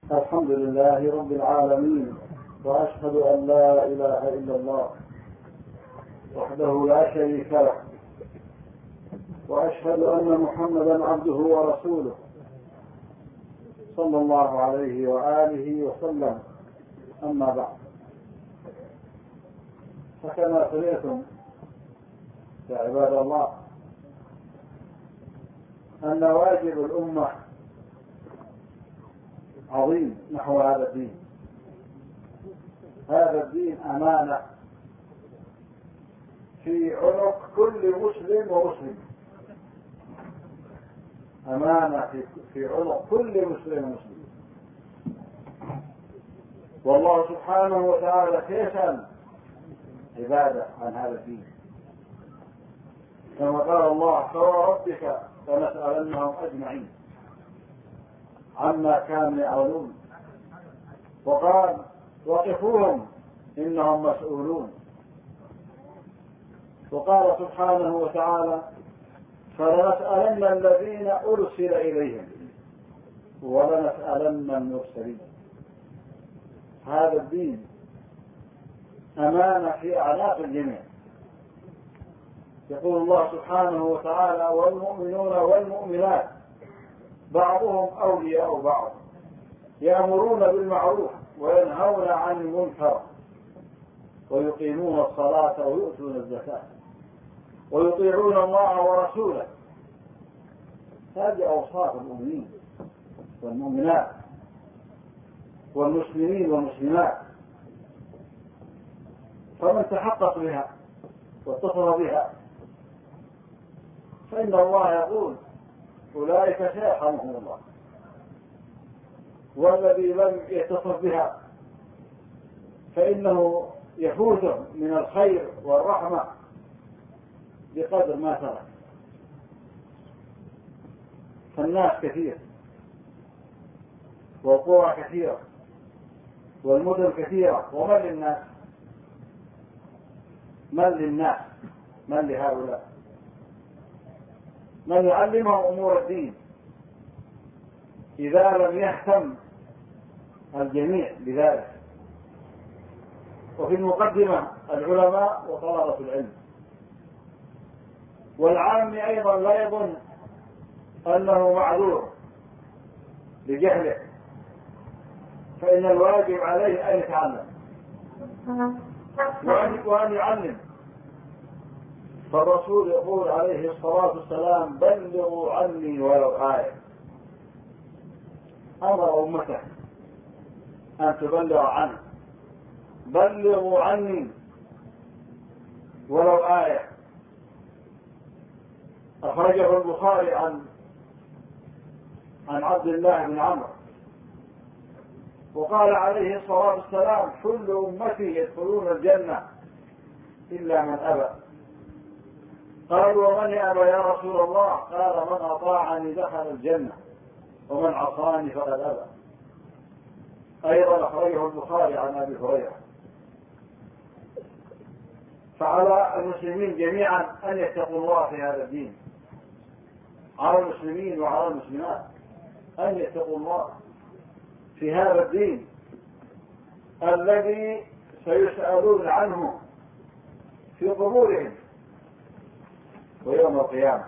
الحمد لله رب العالمين، وأشهد أن لا إله إلا الله وحده لا شريك له، وأشهد أن محمدا عبده ورسوله صلى الله عليه وآله وسلم. أما بعد، فكما سمعتم يا عباد الله أن واجب الأمة عظيم نحو هذا الدين. هذا الدين أمانة في عنق كل مسلم ومسلم، أمانة في عنق كل مسلم ومسلم. والله سبحانه وتعالى يسأل عباده عن هذا الدين، كما قال الله: فوربك لنسألنهم أجمعين عما كانوا يعملون، وقال: وقفوهم إنهم مسؤولون. وقال سبحانه وتعالى: فلنسألن الذين أرسل إليهم ولنسألن المرسلين. هذا الدين أمانة في أعناق الجميع. يقول الله سبحانه وتعالى: والمؤمنون والمؤمنات بعضهم أولياء بعض يأمرون بالمعروف وينهون عن المنكر ويقيمون الصلاة ويؤتون الزكاة ويطيعون الله ورسوله. هذه أوصاف المؤمنين والمؤمنات والمسلمين والمسلمات. فمن تحقق بها واتصل بها فإن الله يقول: أولئك سيرحمهم الله. والذي لم يتصف بها فإنه يفوته من الخير والرحمة بقدر ما ترك. فالناس كثير، والقرى كثيرة، والمدن كثيرة، ومن للناس؟ من للناس؟ من لهؤلاء؟ من يعلمهم أمور الدين إذا لم يهتم الجميع بذلك؟ وفي المقدمة العلماء وطلبة العلم. والعام أيضا لا يظن أنه معذور بجهله، فإن الواجب عليه أن يتعلم وأن يعلم. فالرسول يقول عليه الصلاة والسلام: بلغوا عني ولو آية. أمر أمته أن تبلغ عنه. بلغوا عني ولو آية. أخرجه البخاري عن عبد الله بن عمرو، وقال عليه الصلاة والسلام: كل أمتي يدخلون الجنة إلا من أبى. قالوا: ومن يأبى يا رسول الله؟ قال: من أطاعني دخل الجنة ومن عصاني فقد أبى. أيضا أخرجه البخاري عن أبي هريرة. فعلى المسلمين جميعا أن يتقوا الله في هذا الدين، على المسلمين وعلى المسلمات أن يتقوا الله في هذا الدين الذي سيسألون عنه في قبورهم ويوم القيامة.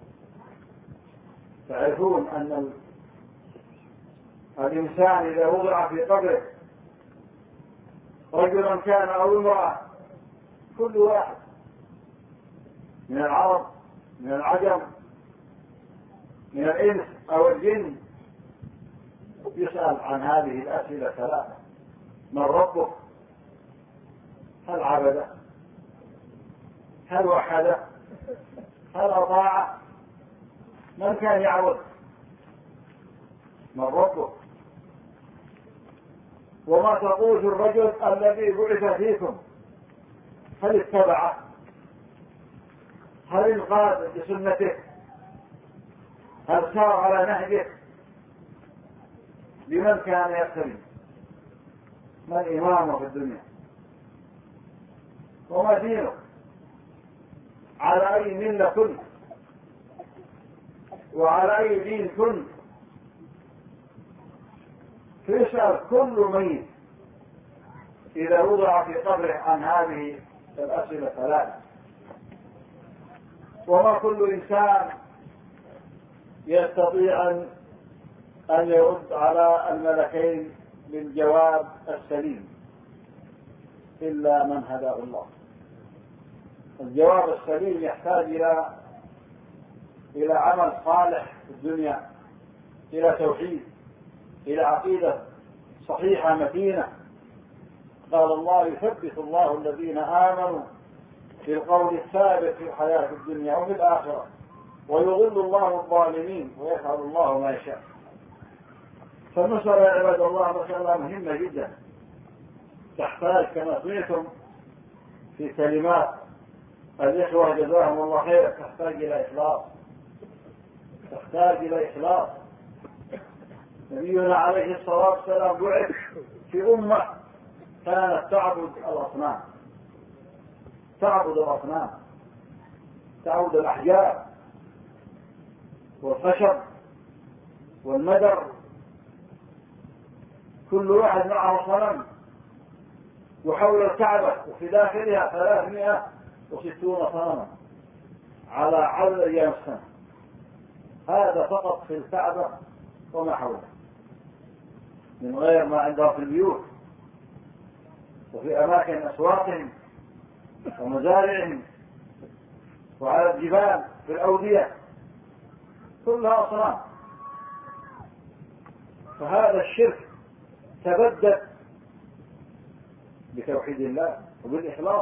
تعرفون أن الإنسان إذا وضع في قبره، رجلا كان أو امرأة، كل واحد من العرب من العجم من الإنس أو الجن يسأل عن هذه الأسئلة ثلاثة: من ربك؟ هل عبده؟ هل وحده؟ هل أطاع؟ من كان يعبد؟ من ربك؟ وما تقول في الرجل الذي بعث فيكم؟ هل اتبعه؟ هل انقاد بسنته؟ هل سار على نهجه؟ بمن كان يقتدي؟ من إمامه في الدنيا؟ وما دينه؟ على أي ملة كنت؟ وعلى أي دين كنت؟ فيسأل كل ميت إذا وضع في قبره عن هذه الأسئلة ثلاثة، وما كل إنسان يستطيع أن يرد على الملكين بالجواب السليم إلا من هداه الله. الجواب السليم يحتاج إلى عمل صالح في الدنيا، إلى توحيد، إلى عقيدة صحيحة متينة. قال الله: يثبت الله الذين آمنوا في القول الثابت في الحياة الدنيا وفي الآخرة، ويضل الله الظالمين ويفعل الله ما يشاء. فالنصر يا عباد الله مسألة مهمة جدا، تحتاج كما سمعتم في كلمات الإخوة جزاهم الله خير، تحتاج إلى إخلاص، تحتاج إلى إخلاص. نبينا عليه الصلاة والسلام بعث في أمة كانت تعبد الأصنام، تعبد الأصنام، تعبد الأحجار والخشب والمدر، كل واحد معه صنم، وحول الكعبة وفي داخلها 360 صنما على عدد أيام السنة. هذا فقط في الكعبة وما حولها، من غير ما عندها في البيوت وفي أماكن أسواقهم ومزارعهم وعلى الجبال في الأودية، كلها أصنام. فهذا الشرك تبدد بتوحيد الله وبالإخلاص،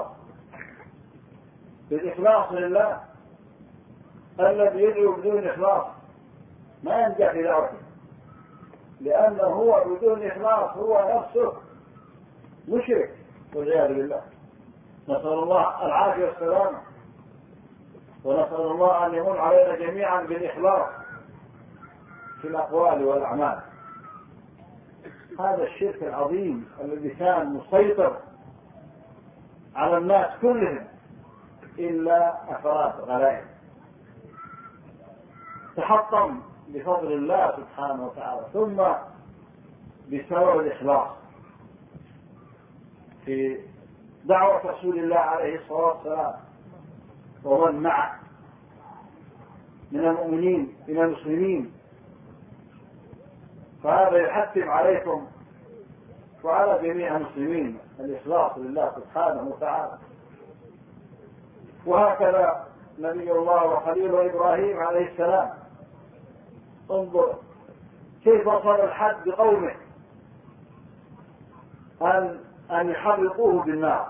بالإخلاص لله. الذي يدعو بدون إخلاص ما ينجح في دعوته، لأنه هو بدون إخلاص هو نفسه مشرك والعياذ بالله. نسأل الله العافية والسلامة، ونسأل الله أن يمن علينا جميعا بالإخلاص في الأقوال والأعمال. هذا الشرك العظيم الذي كان مسيطر على الناس كلهم إلا أفراد غلائل، تحطم بفضل الله سبحانه وتعالى، ثم بسبب الإخلاص في دعوة رسول الله عليه الصلاة والسلام ومن معه من المؤمنين من المسلمين. فهذا يحتم عليكم وعلى جميع المسلمين الإخلاص لله سبحانه وتعالى. وهكذا نبي الله وخليله إبراهيم عليه السلام، انظر كيف وصل الحد بقومه أن يحرقوه بالنار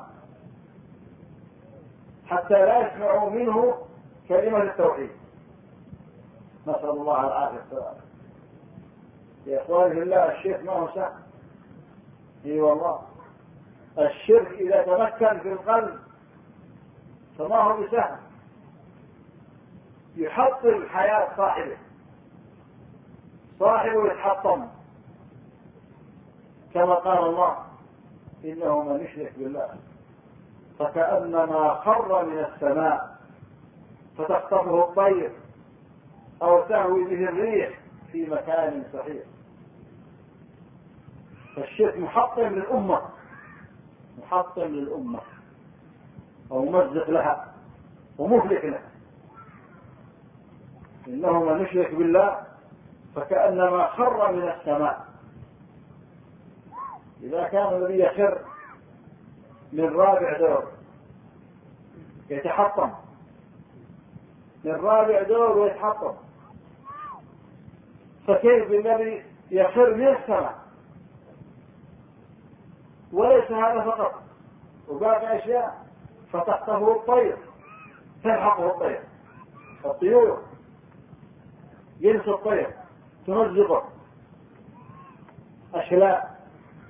حتى لا يسمعوا منه كلمة التوحيد. نسأل الله العافية والسلامة. يا إخواني في الله، الشرك ما هو سهل. اي والله، الشرك إذا تمكن في القلب فما هو بسهل، يحطم حياة صاحبه يتحطم، كما قال الله: إنه من يشرك بالله فكأنما خر من السماء فتخطفه الطير أو تهوي به الريح في مكان سحيق. فالشرك محطم للأمة، محطم للأمة وممزق لها ومهلك لها. إنه من يشرك بالله فكأنما خر من السماء. إذا كان الذي يخر من رابع دور يتحطم، من رابع دور ويتحطم، فكيف الذي يخر من السماء؟ وليس هذا فقط، وباقي أشياء، فتحته الطير، تلحقه الطير، الطيور جنس الطير تمزقه أشلاء،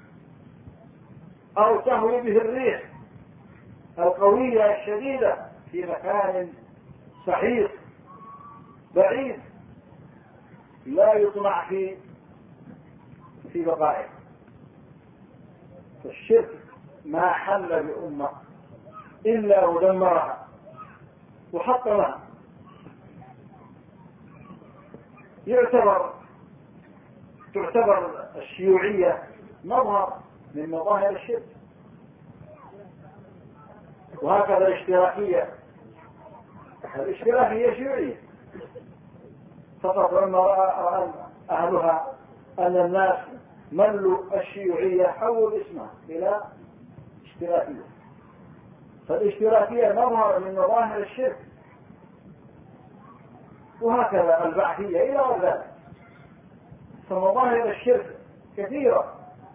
أو تهوي به الريح القوية الشديدة في مكان سحيق بعيد لا يطمع في بقائه. فالشرك ما حل بأمة إلا ودمرها وحطمها. يعتبر تعتبر الشيوعية مظهر من مظاهر الشرك، وهكذا الاشتراكية شيوعية فقط لما رأى أهلها أن الناس ملوا الشيوعية حولوا اسمها إلى اشتراكية. فالاشتراكية مظهر من مظاهر الشرك، وهكذا البعثية إلى غير ذلك. فمظاهر الشرك كثيرة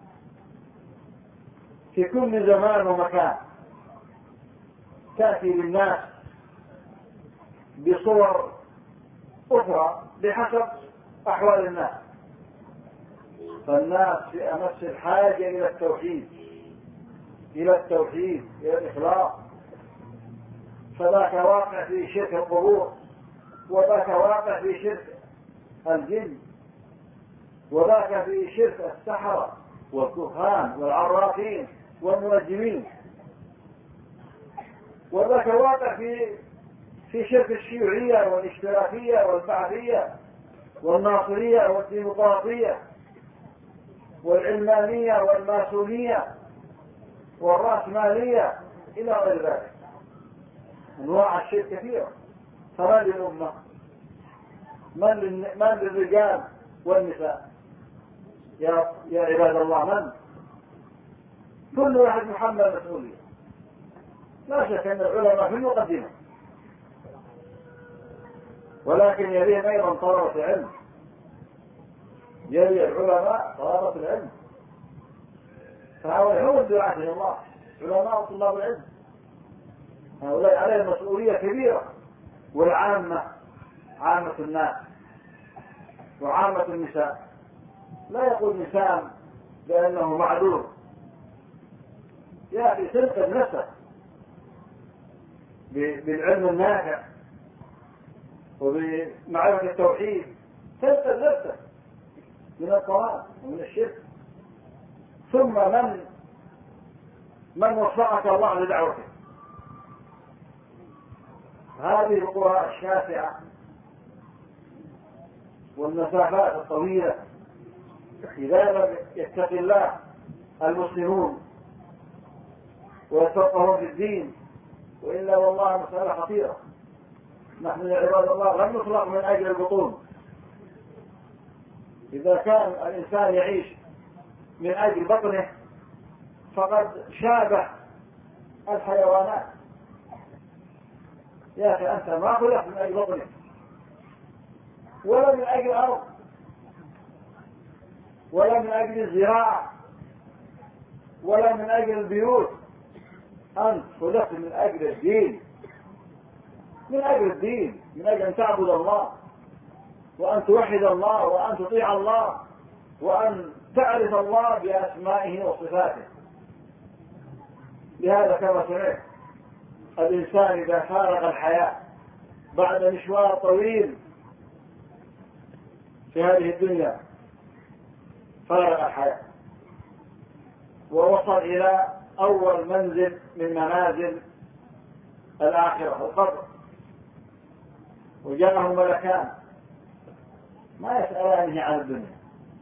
في كل زمان ومكان، تأتي للناس بصور أخرى بحسب أحوال الناس. فالناس في أمس الحاجة إلى التوحيد، إلى الإخلاص. فذاك واقع في شرك القبور، وذاك واقع في شرك الجن، وذاك في شرك السحرة والكهان والعرافين والمنجمين، وذاك واقع في شرك الشيوعية والاشتراكية والبعثية والناصرية والديمقراطية والعلمانية والماسونية والرأسمالية إلى غير ذلك. أنواع الشرك كثيرة. فما للأمة؟ من للرجال والنساء؟ يا عباد الله، من؟ كل واحد محمل مسؤولية. لا شك أن العلماء في المقدمة، ولكن يليهم أيضا طلبة العلم، يلي العلماء طلبة العلم. فهؤلاء هم الدعاة إلى الله، علماء طلاب العلم. هؤلاء عليهم مسؤولية كبيرة. والعامة، عامة الناس وعامة النساء، لا يقول إنسان بأنه معذور، يأتي تنقذ نفسه بالعلم النافع وبمعرفة التوحيد، تنقذ نفسه من الضلال ومن الشرك. ثم من وفقك الله لدعوته. هذه القرى الشاسعة والمسافات الطويلة، إذا لم يتق الله المسلمون ويتفقهوا في الدين، وإلا والله مسألة خطيرة. نحن يا عباد الله لم نخلق من أجل البطون. إذا كان الإنسان يعيش من أجل بطنه فقد شابه الحيوانات. يا أخي، أنت ما خلقت من أجل بطنك ولا من أجل الأرض ولا من أجل الزراعة ولا من أجل البيوت. أنت خلقت من أجل الدين، من أجل الدين، من أجل أن تعبد الله وأن توحد الله وأن تطيع الله وأن تعرف الله بأسمائه وصفاته. لهذا كما سمعت، الإنسان إذا فارغ الحياة بعد مشوار طويل في هذه الدنيا، فارغ الحياة ووصل إلى أول منزل من منازل الآخرة، القبر، وجاءه ملكان ما يسألانه عن الدنيا،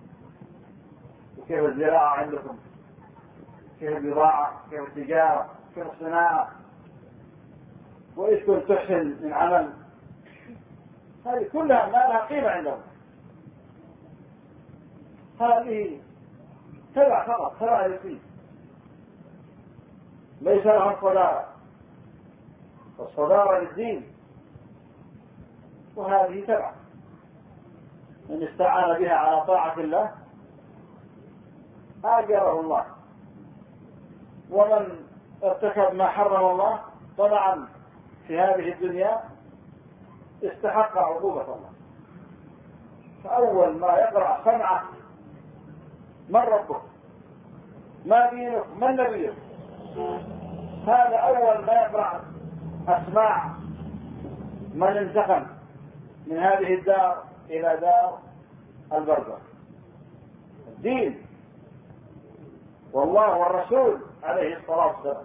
وكيف الزراعة عندكم، كيف البضاعة، كيف التجارة، كيف الصناعة، وإيش كنت تحسن من عمل. هذه كلها ما لها قيمة عندهم. هذه تبع فقط، تبع الدين، ليس لهم صدارة. الصدارة للدين، وهذه تبع. من استعان بها على طاعة الله آجره الله، ومن ارتكب ما حرم الله طبعا في هذه الدنيا استحق عقوبة الله. فأول ما يقرأ سمعه من ربك، ما دينك، من نبيك، هذا أول ما يقرأ أسماع من انتقل من هذه الدار إلى دار البرزخ. الدين والله والرسول عليه الصلاة والسلام.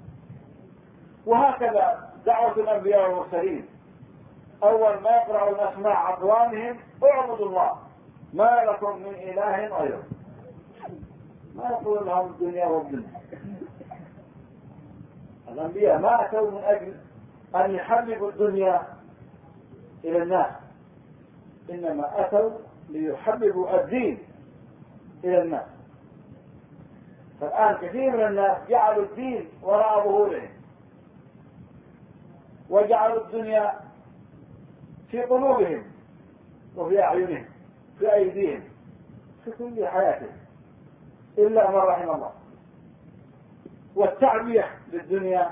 وهكذا دعوة الأنبياء والمرسلين، أول ما يقرأ الأسماع أقوامهم اعبدوا الله ما لكم من إله غيره. ما يقول لهم الدنيا والدنيا. الأنبياء ما أتوا من أجل أن يحببوا الدنيا إلى الناس، إنما أتوا ليحببوا الدين إلى الناس. فالآن كثير من الناس جعلوا الدين وراء ظهورهم، وجعلوا الدنيا في قلوبهم وفي أعينهم في أيديهم في كل حياتهم إلا من رحم الله. والتعبية للدنيا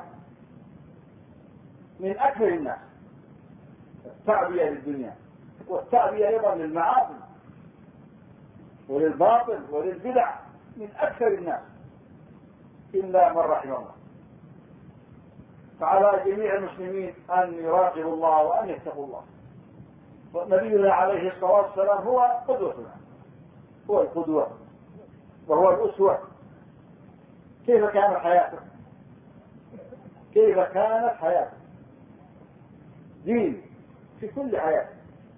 من أكثر الناس، التعبية للدنيا والتعبية أيضا للمعاصي وللباطل وللبدع من أكثر الناس إلا من رحم الله. فعلى جميع المسلمين أن يراقبوا الله وأن يتقوا الله. ونبينا عليه الصلاة والسلام هو قدوتنا، هو القدوة وهو الأسوة. كيف كانت حياته؟ كيف كانت حياته؟ دين في كل حياته،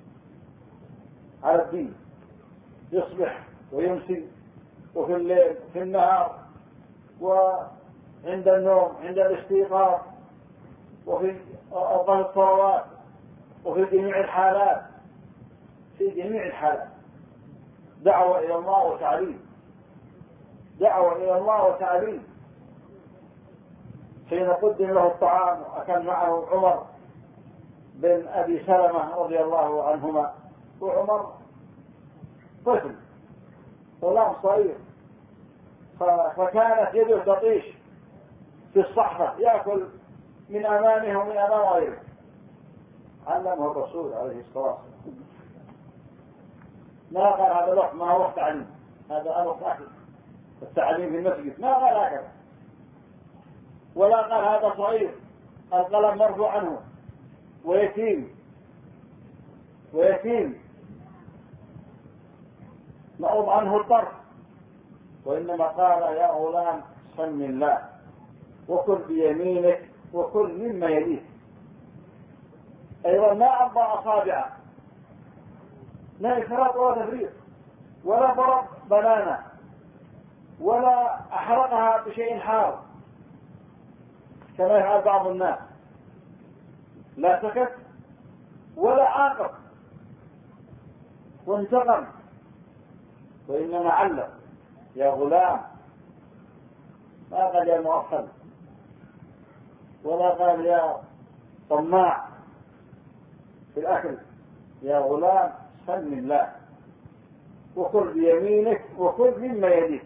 على الدين، يصبح ويمسي وفي الليل وفي النهار وعند النوم عند الاستيقاظ وفي أوقات الصلوات وفي جميع الحالات، في جميع الحالات دعوة إلى الله وتعليم، دعوة إلى الله وتعليم. حين قدم له الطعام وكان معه عمر بن أبي سلمة رضي الله عنهما، وعمر طفل غلام صغير، فكانت يده تطيش في الصحفة يأكل من أمامه ومن أمام غيره. علمه الرسول عليه الصلاة والسلام، ما قال هذا الوقت ما هو وقت تعليم، هذا وقت أكل التعليم في المسجد، ما قال هكذا. ولا قال هذا صغير القلم مرفوع عنه ويتيم نعوض عنه الطرف، وإنما قال يا غلام سم الله وكل بيمينك وكل مما يليك. أيضا ما عضى أصابعه، لا إفراط ولا تفريط، ولا ضرب بنانه، ولا أحرقها بشيء حار كما يفعل بعض الناس. لا سكت ولا عاقب وانتقم، وإنما علم يا غلام. ما قال يا مؤخر ولا قال يا طماع في الأكل، يا غلام سم الله وكل بيمينك وكل مما يليك.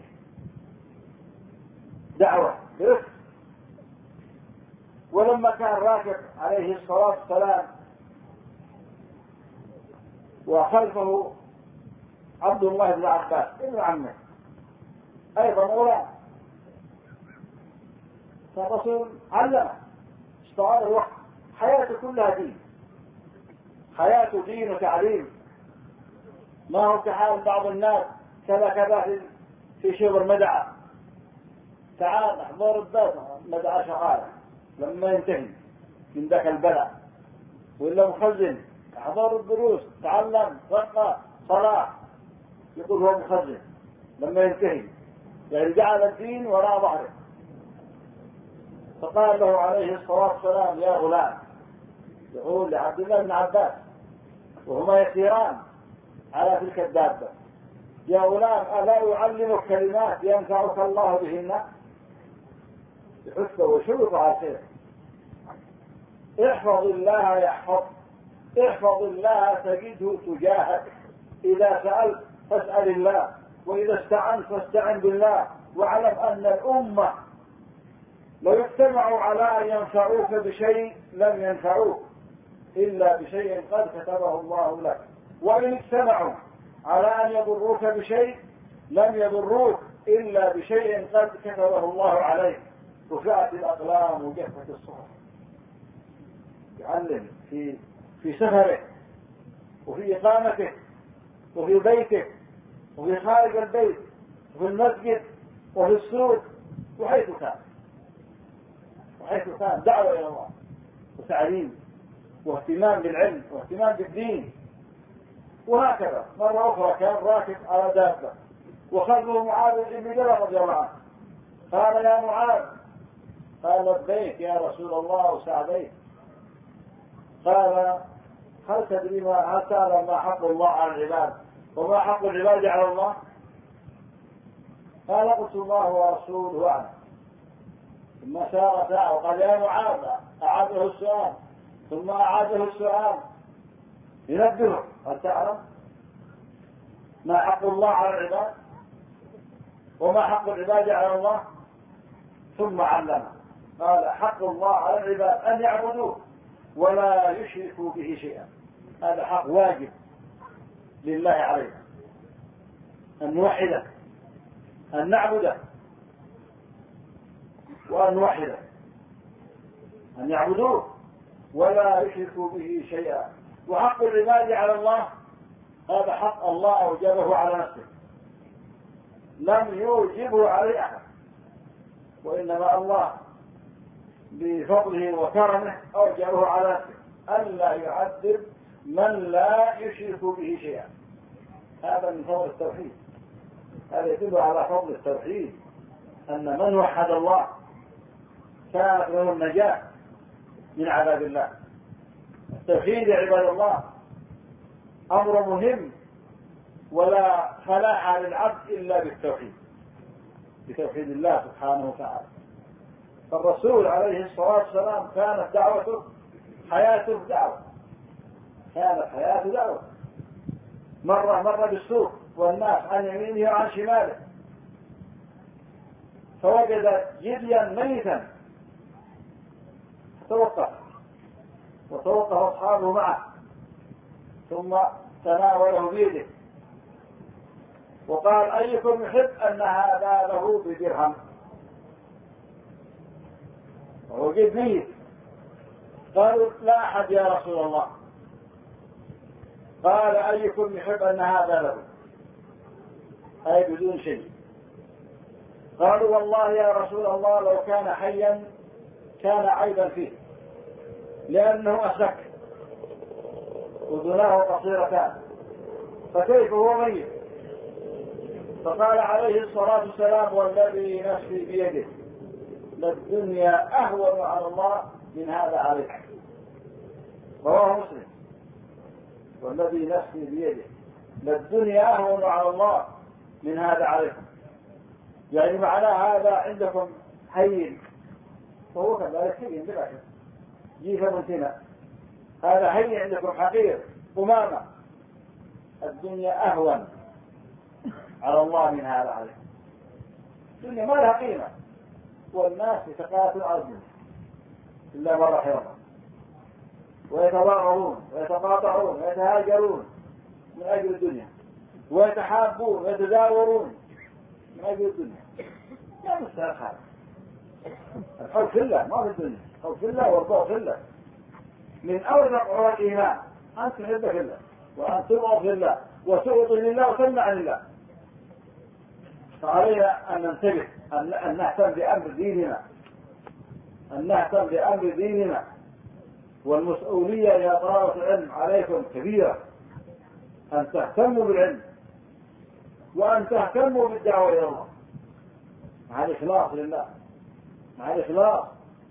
دعوة برفق. ولما كان راكب عليه الصلاة والسلام وخلفه عبد الله بن عباس ابن عمه أيضا غلام، فالرسول علمه استعار الوقت. حياته كلها دين، حياته دين وتعليم، ما هو كحال بعض الناس كذا في شبر مدعى، تعال احضر الدرس مدعى شغالة لما ينتهي من ذاك البلاء، ولا مخزن احضر الدروس تعلم رقة صلاة، يقول هو مخزن لما ينتهي، يعني جعل الدين وراء ظهره. فقال له عليه الصلاة والسلام يا غلام، يقول لعبد الله بن عباس وهما يسيران على تلك الدابة، يا غلام ألا أعلمك كلمات ينفعك الله بهن؟ يحثه ويشوف على الخير. احفظ الله يحفظ، احفظ الله تجده تجاهك، إذا سألت فاسأل الله، وإذا استعنت فاستعن بالله، واعلم أن الأمة لو اجتمعوا على أن ينفعوك بشيء لم ينفعوك إلا بشيء قد كتبه الله لك، وإن اجتمعوا على أن يضروك بشيء لم يضروك إلا بشيء قد كتبه الله عليك. رفعت الأقلام وجفت الصحف. يعلم في سفره وفي إقامته وفي بيته وفي خارج البيت وفي المسجد وفي السوق وحيث كان دعوة إلى الله وتعليم واهتمام بالعلم واهتمام بالدين. وهكذا مرة أخرى كان راكب على دابة وخلفه معاذ بن جبل رضي الله عنه، قال يا معاذ، قال لبيك يا رسول الله وسعديك. قال هل تدري هل تعلم ما حق الله على العباد وما حق العباد على الله؟ قال قلت الله ورسوله أعلم. ثم سار ساعة وقال يا معاذ، أعاده السؤال ثم أعاده السؤال ينبهه، هل تعلم ما حق الله على العباد وما حق العباد على الله؟ ثم علمه قال حق الله على العباد أن يعبدوه ولا يشركوا به شيئا. هذا حق واجب لله علينا، أن نوحده، أن نعبده وأن نوحده، أن يعبدوه ولا يشركوا به شيئا. وحق العباد على الله هذا حق الله أوجبه على نفسه، لم يوجبه عليه أحد، وإنما الله بفضله وكرمه أوجبه على نفسه ألا يعذب من لا يشرك به شيئا. هذا من فضل التوحيد، هذا يدل على فضل التوحيد، أن من وحد الله كانت له النجاة من عذاب الله. التوحيد يا عباد الله أمر مهم، ولا فلاح للعبد إلا بالتوحيد، بتوحيد الله سبحانه وتعالى. فالرسول عليه الصلاة والسلام كانت دعوته حياته دعوة، كانت حياته دعوة. مر بالسوق والناس عن يمينه وعن شماله فوجد جديا ميتا وتوقف أصحابه معه ثم تناوله بيده وقال أيكم يحب أن هذا له بدرهم؟ وهو جد ميت. قالوا لا أحد يا رسول الله. قال أيكم يحب أن هذا له، أي بدون شيء. قالوا والله يا رسول الله لو كان حيا كان عيبا فيه لأنه أسك وذناه قصيرتان، فكيف هو ميت؟ فقال عليه الصلاة والسلام والذي نفسي بيده للدنيا أهون على الله من هذا عليك. رواه مسلم. والذي نفسي بيده للدنيا أهون على الله من هذا عليكم، يعني معناه هذا عندكم هين وهو كذلك هين بلا شك، جيفة منتنة، هذا هين عندكم حقير أمامة، الدنيا أهون على الله من هذا عليكم. الدنيا ما لها قيمة، والناس يتقاتلون على الدنيا إلا من رحم الله، ويتضاررون ويتقاطعون ويتهاجرون من أجل الدنيا، ويتحابون ويتزاورون من أجل الدنيا. لا مستحق هذا. الحب في الله ما في الدنيا، الحب في الله والبغض في الله. من أوثق عروة الإيمان أن تحب في الله وأن تبغض في الله وتعطي لله وتمنع لله. فعلينا أن ننتبه، أن نهتم بأمر ديننا، أن نهتم بأمر ديننا. والمسؤولية يا طلبة العلم عليكم كبيرة، أن تهتموا بالعلم وأن تهتموا بالدعوة إلى الله مع الإخلاص لله، مع الإخلاص.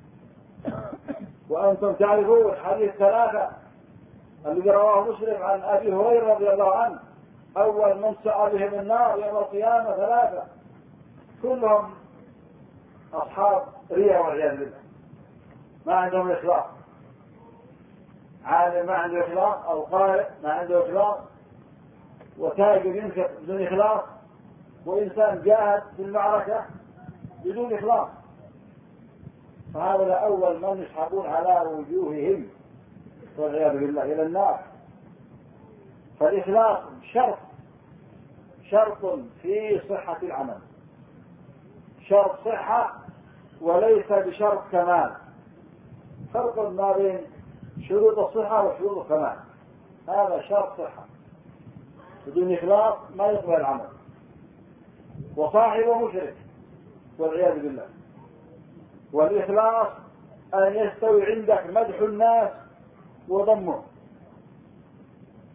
وأنتم تعرفون حديث ثلاثة الذي رواه مسلم عن أبي هريرة رضي الله عنه، أول من سعى بهم النار يوم القيامة ثلاثة كلهم أصحاب رياء والعياذ بالله، ما عندهم إخلاص. عالم ما عنده إخلاص، أو قارئ ما عنده إخلاص، وتاجر ينفق بدون إخلاص، وإنسان جاهد في المعركة بدون إخلاص. فهؤلاء أول من يسحبون على وجوههم والعياذ بالله إلى النار. فالإخلاص شرط في صحة العمل، شرط صحة وليس بشرط كمال. فرق ما بين شروط الصحة وشروط الكمال. هذا شرط صحة، بدون إخلاص ما يقبل العمل، وصاحبه مشرك والعياذ بالله. والإخلاص أن يستوي عندك مدح الناس وضمه،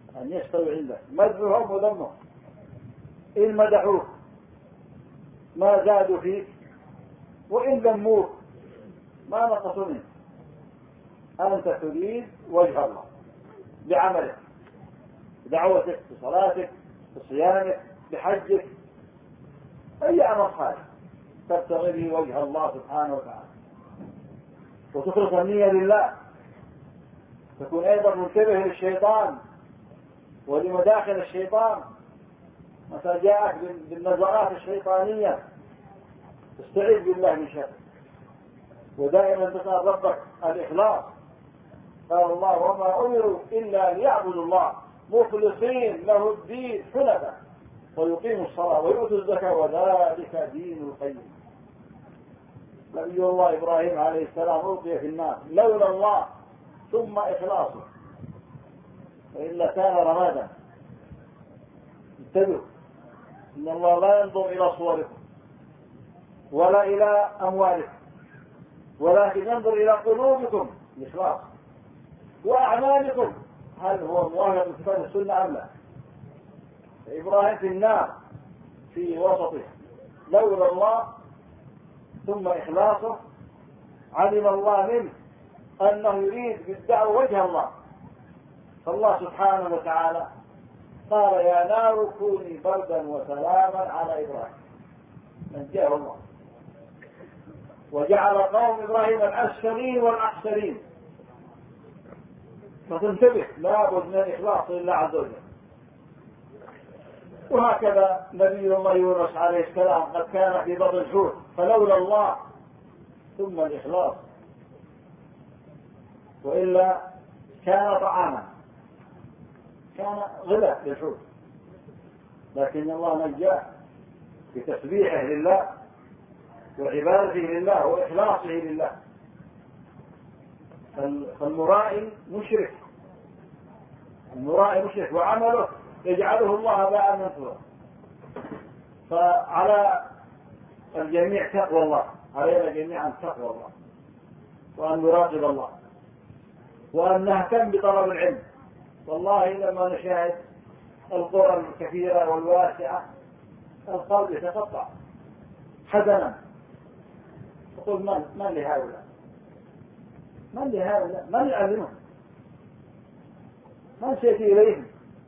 أن يستوي عندك مدحهم وذمهم. إن مدحوك ما زادوا فيك، وإن ذموك ما نقصوا منك. أنت تريد وجه الله بعملك، بدعوتك، بصلاتك، بصيامك، بحجك، أي عمل صالح تبتغي به وجه الله سبحانه وتعالى، وتخلص النية لله. تكون أيضا منتبه للشيطان ولمداخل الشيطان، متى جاءك بالنظرات الشيطانية استعيذ بالله من شره. ودائما تسأل ربك الإخلاص. قال الله: وما أمروا إلا ليعبدوا الله مخلصين له الدين حنفاء ويقيموا الصلاة ويؤتوا الزكاة وذلك دين القيم. نبي الله إبراهيم عليه السلام ألقي في النار لولا الله ثم إخلاصه، وإلا كان رمادا. انتبهوا، إن الله لا ينظر إلى صوركم ولا إلى أموالكم، ولكن ينظر إلى قلوبكم الإخلاص وأعمالكم، هل هو موافق لكتاب السنة أم لا. إبراهيم في النار في وسطه لولا الله ثم إخلاصه، علم الله منه أنه يريد بالدعوة وجه الله، فالله سبحانه وتعالى قال: يا نار كوني بردا وسلاما على إبراهيم. نجاه الله وجعل قوم إبراهيم الأسفلين والأحسنين. فتنتبه، لابد من الإخلاص لله عز وجل. وهكذا نبي الله يونس عليه السلام قد كان في بطن الحوت فلولا الله ثم الإخلاص، وإلا كان طعاما، كان غذاء للحوت، لكن الله نجاه بتسبيحه لله وعبادته لله وإخلاصه لله. فالمرائي مشرك، المرائي مشرك وعمله يجعله الله باء منثورا. فعلى الجميع تقوى الله، علينا جميعا تقوى الله، وأن نراقب الله، وأن نهتم بطلب العلم. والله لما نشاهد القرى الكثيرة والواسعة القلب يتقطع حزنا، يقول: من لهؤلاء؟ من لهؤلاء؟ من يعلمهم؟ من سيأتي إليهم؟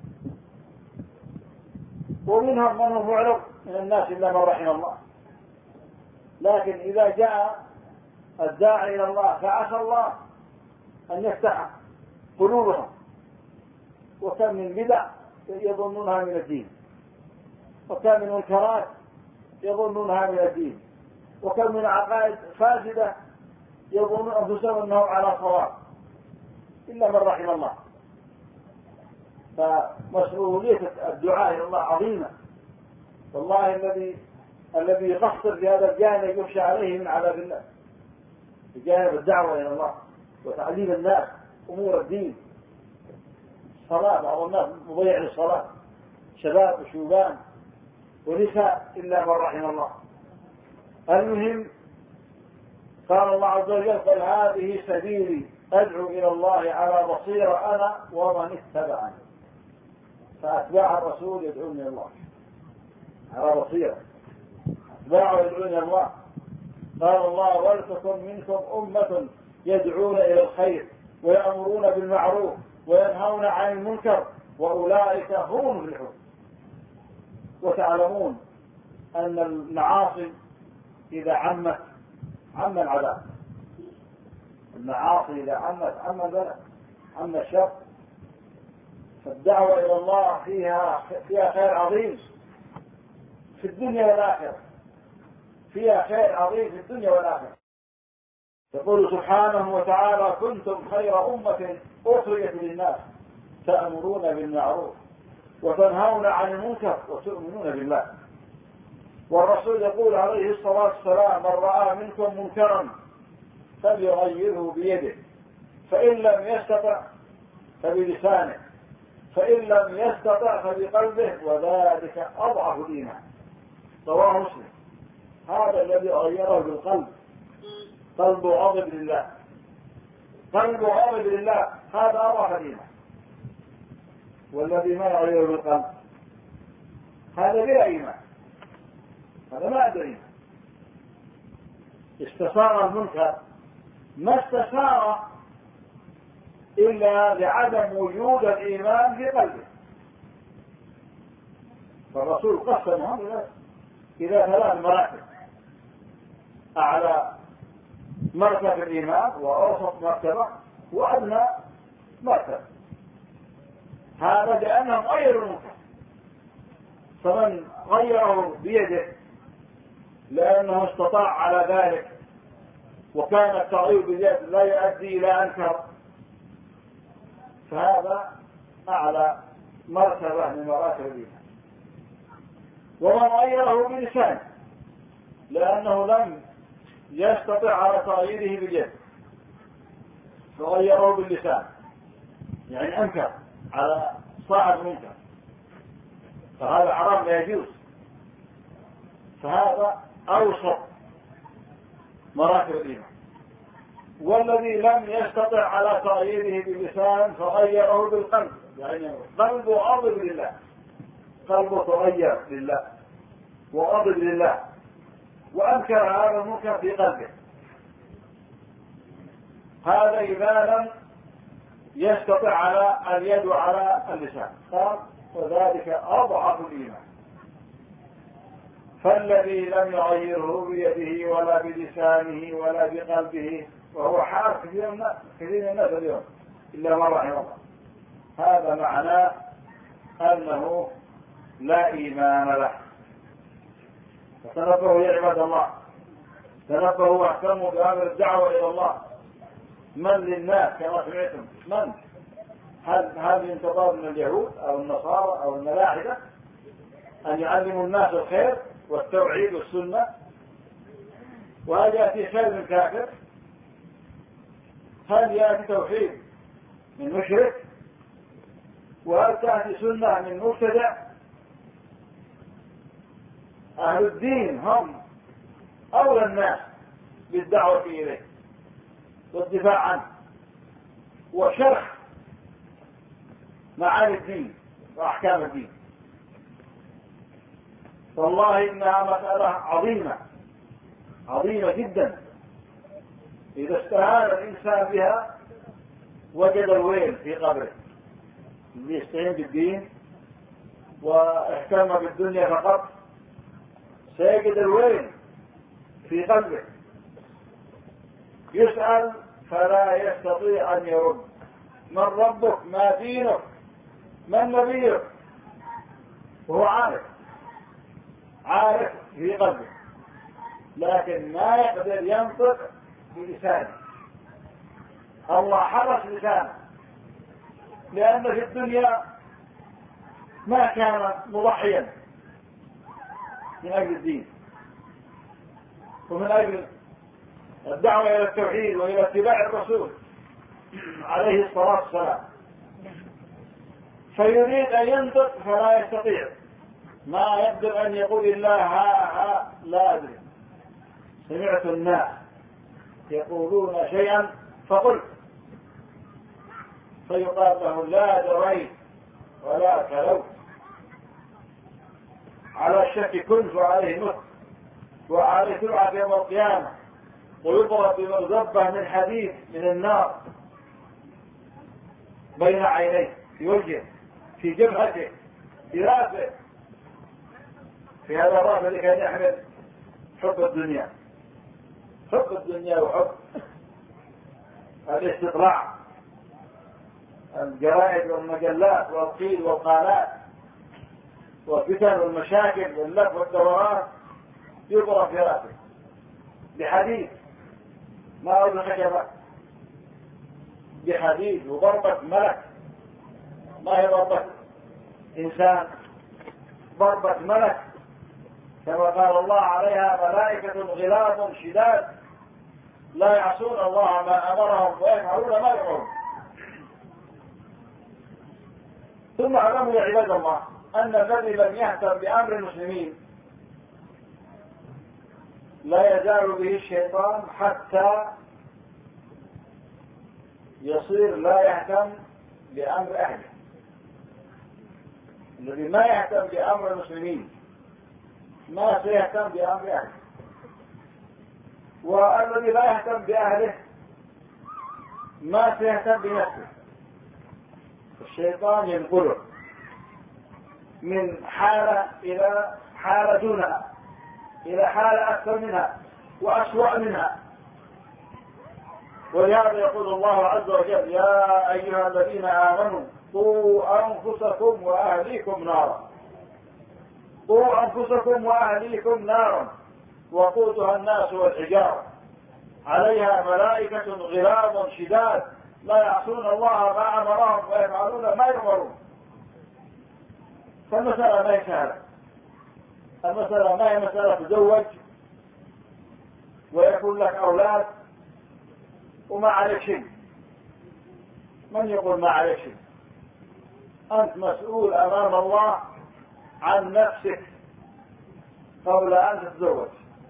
ومنهم من هو معرض من الناس إلا من رحم الله. لكن إذا جاء الداعي إلى الله فعسى الله أن يفتح قلوبهم. وكم من بدع يظنونها من الدين، وكم من منكرات يظنونها من الدين، وكم من عقائد فاسدة يظنون أنفسهم أنهم على صواب إلا من رحم الله. فمسؤولية الدعاء إلى الله عظيمة. والله الذي يقصر في هذا الجانب يخشى عليه من عذاب الله، بجانب الدعوة إلى الله وتعليم الناس أمور الدين. الصلاة، بعض الناس مضيع للصلاة، شباب وشوبان ونساء إلا من رحم الله. المهم قال الله عز وجل: قل هذه سبيلي أدعو إلى الله على بصيرة أنا ومن اتبعني. فأتباع الرسول يدعون إلى الله على بصيرة، أتباعه يدعون إلى الله. قال الله: ولتكن منكم أمة يدعون إلى الخير ويأمرون بالمعروف وينهون عن المنكر وأولئك هم المفلحون. وتعلمون أن المعاصي إذا عمت عم العذاب. المعاصي إذا عمت عم البلاء، عم الشر. فالدعوة إلى الله فيها خير عظيم في الدنيا والآخرة، فيها خير عظيم في الدنيا والآخرة. يقول سبحانه وتعالى: كنتم خير أمة أخرجت للناس تأمرون بالمعروف وتنهون عن المنكر وتؤمنون بالله. والرسول يقول عليه الصلاة والسلام: من رأى منكم منكرا فليغيره بيده، فإن لم يستطع فبلسانه، فإن لم يستطع فبقلبه، وذلك أضعف الإيمان. رواه مسلم. هذا الذي غيره بالقلب، قلب غاضب لله، قلب غاضب لله، هذا أضعف الإيمان. والذي ما يغير بالقلب هذا بلا إيمان، هذا ما عنده إيمان. استثار المنكر ما استثار إلا لعدم وجود الإيمان في قلبه. فالرسول قسمهم إلى 3 مراتب: أعلى مرتبة الإيمان، وأوسط مرتبة، وأدنى مرتبة. هذا لأنهم غيروا المنكر، فمن غيره بيده لأنه استطاع على ذلك، وكان التغيير باليد لا يؤدي إلى أنكر، فهذا أعلى مرتبة من مراتب الإيمان. ومن غيره بلسانه لأنه لم يستطع على تغييره باليد فغيره باللسان، يعني أنكر على صاحب المنكر، فهذا حرام لا يجوز. فهذا أوسط مراتب الإيمان. والذي لم يستطع على تغييره باللسان فغيره بالقلب، يعني قلبه غاضب لله، قلبه تغير لله وغضب لله وأنكر هذا المنكر في قلبه. هذا إذا لم يستطع على اليد وعلى اللسان، قال وذلك أضعف الإيمان. فالذي لم يغيره بيده ولا بلسانه ولا بقلبه، وهو حال كثير من الناس اليوم إلا ما رحم الله، هذا معناه أنه لا إيمان له. فتنبهوا يا عباد الله، تنبهوا واهتموا بأمر الدعوة إلى الله. من للناس كما سمعتم، من هل ينتظر من اليهود أو النصارى أو الملاحدة أن يعلموا الناس الخير والتوحيد والسنة؟ وهل يأتي خير من كافر؟ هل يأتي توحيد من مشرك؟ وهل تأتي سنة من مبتدع؟ أهل الدين هم أولى الناس بالدعوة إليه والدفاع عنه وشرح معاني الدين وأحكام الدين. والله إنها مسألة عظيمة عظيمة جدا، إذا استهان الإنسان بها وجد الويل في قبره. اللي يستهين بالدين واهتم بالدنيا فقط سيجد الويل في قلبه. يسأل فلا يستطيع أن يرد: من ربك؟ ما دينك؟ من نبيك؟ وهو عارف في قلبه، لكن ما يقدر ينطق بلسانه. الله حرس لسانه، لأن في الدنيا ما كان مضحيا من أجل الدين ومن أجل الدعوة إلى التوحيد وإلى اتباع الرسول عليه الصلاة والسلام، فيريد أن ينطق فلا يستطيع، ما يقدر أن يقول إلا ها لا أدري. سمعت الناس يقولون شيئا فقلت، فيقال له لا دريت ولا كلوت، على الشك كنت وعليه مت، وعليه تبعث يوم القيامة، ويضرب بمرزبة من حديد من النار بين عينيه، في وجهه، في جبهته، في راسه. في هذا الرأس الذي كان يحمل حب الدنيا، حب الدنيا وحب الاستطلاع، الجرائد والمجلات والقيل والقالات والفتن والمشاكل واللف والدوران، يضرب في راسه بحديد، ما هو الخشبة، بحديد وضربة ملك، ما هي ضربة إنسان، ضربة ملك كما قال الله عليها: ملائكة غلاظ شداد لا يعصون الله ما أمرهم ويفعلون ما يؤمرون. ثم اعلموا يا عباد الله أن الذي لم يهتم بأمر المسلمين لا يزال به الشيطان حتى يصير لا يهتم بأمر أهله. الذي ما يهتم بأمر المسلمين ما سيهتم بأمر أهله، والذي لا يهتم بأهله ما سيهتم بنفسه. الشيطان ينقله من حالة إلى حالة دونها، إلى حالة أكثر منها وأسوأ منها. ولهذا يقول الله عز وجل: يا أيها الذين آمنوا قوا أنفسكم وأهليكم نارا، قوا أنفسكم وأهليكم نارا وقودها الناس والحجارة عليها ملائكة غلاظ شداد لا يعصون الله ما أمرهم ويفعلون ما يؤمرون. فالمسألة ما هي سهلة، المسألة ما هي مسألة تزوج ويكون لك أولاد وما عليك شيء. من يقول ما عليك شيء؟ أنت مسؤول أمام الله عن نفسك قبل أن تتزوج،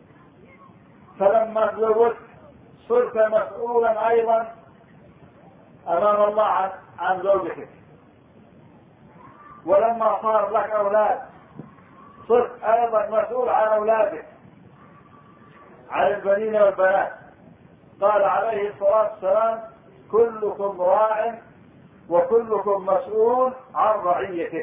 فلما تزوجت صرت مسؤولا أيضا أمام الله عن زوجتك، ولما صار لك أولاد صرت أيضا مسؤول عن أولادك، عن البنين والبنات. قال عليه الصلاة والسلام: كلكم راع وكلكم مسؤول عن رعيته.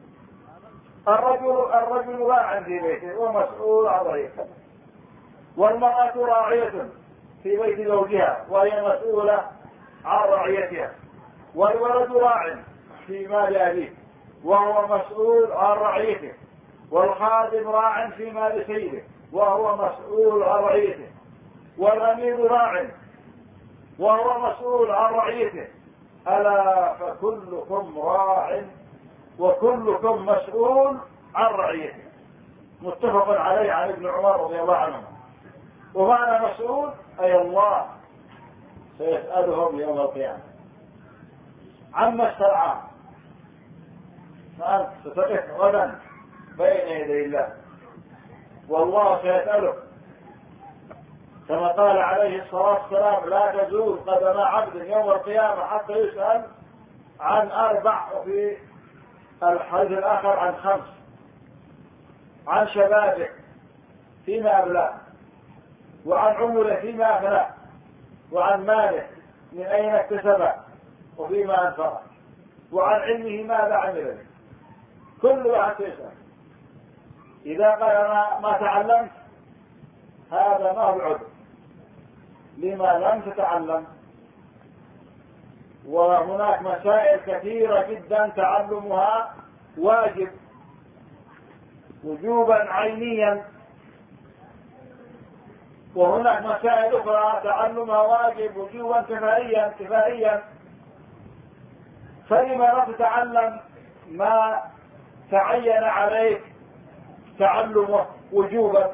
الرجل راع في بيته ومسؤول عن رعيته، والمرأة راعية في بيت زوجها وهي مسؤولة عن رعيتها، والولد راع في مال أبيه وهو مسؤول عن رعيته، والخادم راع في مال سيده وهو مسؤول عن رعيته، والأمير راع وهو مسؤول عن رعيته. ألا فكلكم راع وكلكم مسؤول عن رعيته. متفق عليه عن ابن عمر رضي الله عنه. ومعنى مسؤول أي الله سيسألهم يوم القيامة عما استرعاه، فأنت ستقف غدا بين يدي الله والله سيسألك، كما قال عليه الصلاة والسلام: لا تزول قدم عبد يوم القيامة حتى يسأل عن 4، وفي الحديث الآخر عن 5: عن شبابه فيما أبلاه، وعن عمره فيما أفناه، وعن ماله من أين اكتسبه وفيما أنفقه، وعن علمه ماذا عمل به. كل واحد يسأل. إذا قال ما تعلمت هذا ما هو عذر لما لم تتعلم. وهناك مسائل كثيرة جدا تعلمها واجب وجوبا عينيا، وهناك مسائل أخرى تعلمها واجب وجوبا كفائيا. فلما لا تتعلم ما تعين عليك تعلمه وجوبا؟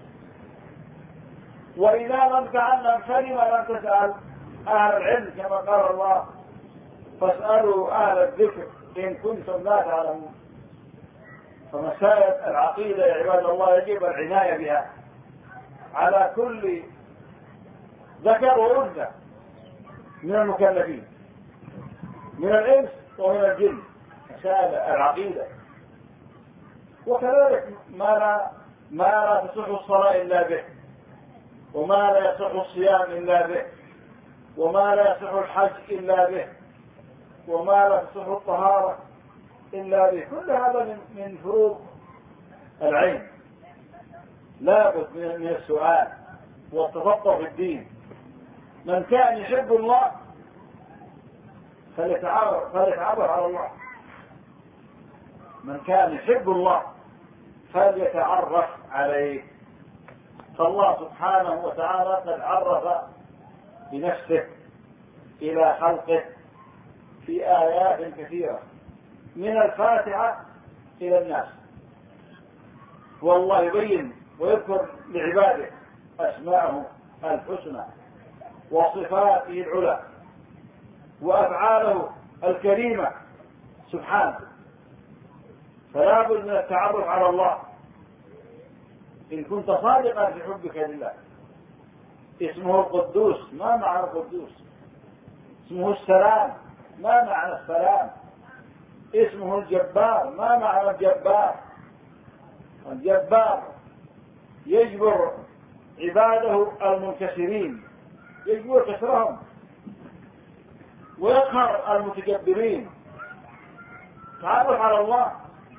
وإذا لم تعلم فلما لم تسأل أهل العلم كما قال الله: فاسألوا أهل الذكر إن كنتم لا تعلمون. فمسائل العقيدة يا عباد الله يجب العناية بها على كل ذكر وأنثى من المكلفين من الإنس ومن الجن، مسائل العقيدة. وكذلك ما لا تصح الصلاة إلا به، وما لا يصح الصيام إلا به، وما لا يصح الحج إلا به، وما لا تصح الطهارة إلا به. كل هذا من فروض العلم. لا بد من السؤال والتفقه في الدين. من كان يحب الله فليتعرف على الله. من كان يحب الله فليتعرف عليه. فالله سبحانه وتعالى قد عرف بنفسه إلى خلقه في آيات كثيرة من الفاتحة إلى الناس. والله يبين ويذكر لعباده أسماءه الحسنى وصفاته العلى وأفعاله الكريمة سبحانه. فلا بد من التعرف على الله إن كنت صادقا في حبك لله. اسمه القدوس، ما معنى القدوس؟ اسمه السلام، ما معنى السلام؟ اسمه الجبار. ما معنى الجبار؟ الجبار يجبر عباده المنكسرين، يجبر كسرهم، ويقهر المتجبرين. تعرف على الله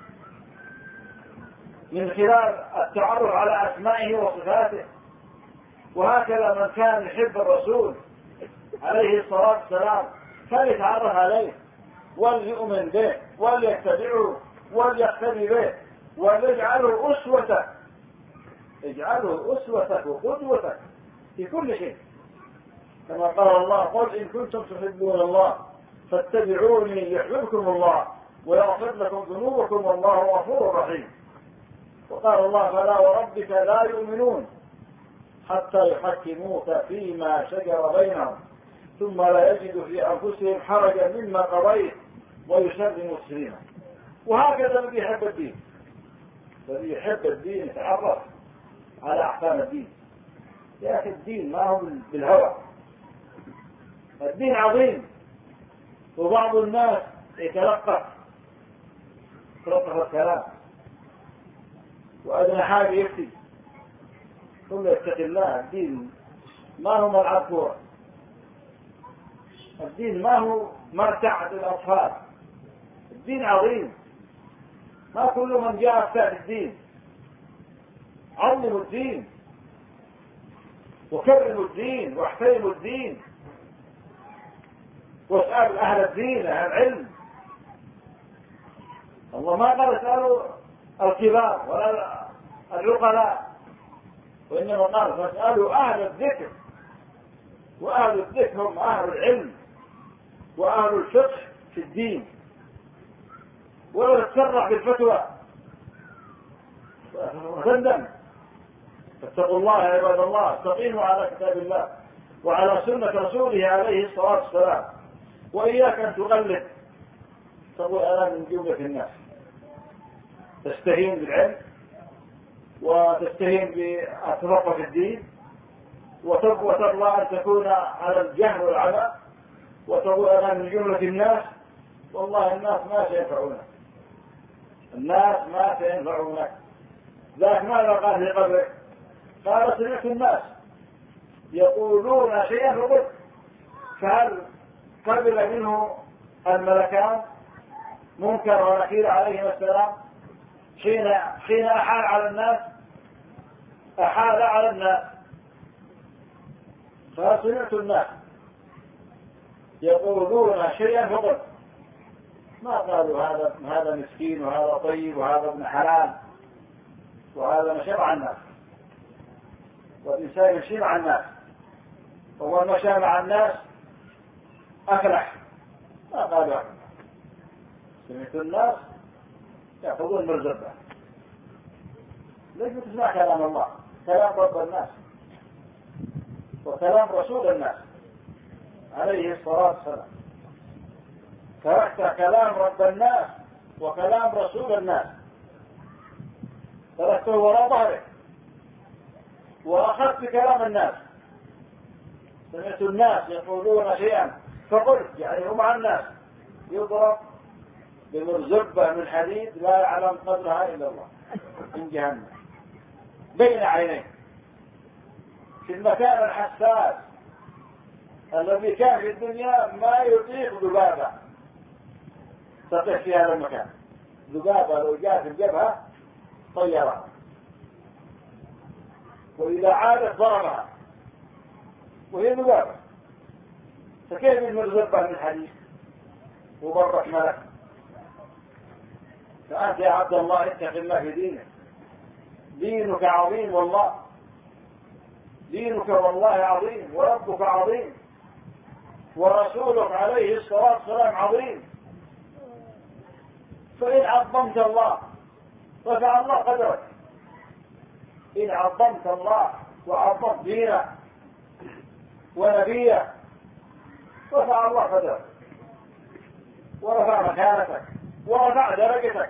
من خلال التعرف على أسمائه وصفاته. وهكذا من كان يحب الرسول عليه الصلاة والسلام فليتعرف عليه وليؤمن به وليتبعه وليقتدي به وليجعله أسوته، اجعله أسوتك وقدوتك في كل شيء، كما قال الله: قل إن كنتم تحبون الله فاتبعوني يحببكم الله ويغفر لكم ذنوبكم والله غفور رحيم. وقال الله: فلا وربك لا يؤمنون حتى يحكموك فيما شجر بينهم ثم لا يجدوا في أنفسهم حرجا مما قضيت ويسلموا تسليما. وهكذا الذي يحب الدين، الذي يحب الدين يتعرف على أحكام الدين. يا أخي الدين ما هو بالهوى، الدين عظيم. وبعض الناس يتلقف الكلام وأدنى حاجة يفتي، ثم يتقي الله. الدين ما هو ملعب كورة، الدين ما هو مرتعة الأطفال، الدين عظيم. ما كل من جاء افتى الدين. عظموا الدين وكرموا الدين واحترموا الدين واسألوا أهل الدين أهل العلم. الله ما قال اسألوا الكبار ولا العقلاء، وإنما قال فاسألوا أهل الذكر، وأهل الذكر هم أهل العلم وأهل الفقه في الدين. ولا تتسرع بالفتوى وتندم. فاتقوا الله يا عباد الله، استقيموا على كتاب الله وعلى سنة رسوله عليه الصلاة والسلام، وإياك أن تغلب تقول أنا من جملة الناس، تستهين بالعلم وتستهين بالتفقه في الدين وترضى أن تكون على الجهل والعمى وتقول أنا من جملة الناس. والله الناس ما سينفعونك، الناس ما سينفعونك. ذاك ماذا قال في قبره؟ قال: سمعت الناس يقولون شيئا فقلت. فهل قبل منه الملكان منكر ونكير عليهما السلام حين أحال على الناس؟ أحال على الناس. فسمعت الناس يقولون شيئا فقلت. ما قالوا هذا مسكين وهذا طيب وهذا ابن حلال وهذا مشى مع الناس، والإنسان يمشي مع الناس، ومن مشى مع الناس أفلح. ما قالوا هذا. سمعت الناس يأخذون مرزبة. ليش تسمع كلام الله؟ كلام رب الناس وكلام رسول الناس عليه الصلاة والسلام. تركت كلام رب الناس وكلام رسول الناس، تركته وراء ظهرك وأخذت كلام الناس. سمعت الناس يقولون شيئا فقلت، يعني هم مع الناس، يضرب بمرزبة من حديد لا يعلم قدرها إلا الله من جهنم بين عينيه في المكان الحساس الذي كان في الدنيا ما يطيق ذبابة تطيح في هذا المكان. ذبابة لو جاء في الجبهة طيرها، وإذا عادت ضربها، وهي ذبابة. فكيف المرزبة من حديد وبرك ملك؟ فأنت يا عبد الله اتق الله في دينك. دينك عظيم والله، دينك والله عظيم، وربك عظيم، ورسولك عليه الصلاة والسلام عظيم. فإن عظمت الله رفع الله قدرك. إن عظمت الله وعظمت دينه ونبيه رفع الله قدرك ورفع مكانتك ورفع درجتك،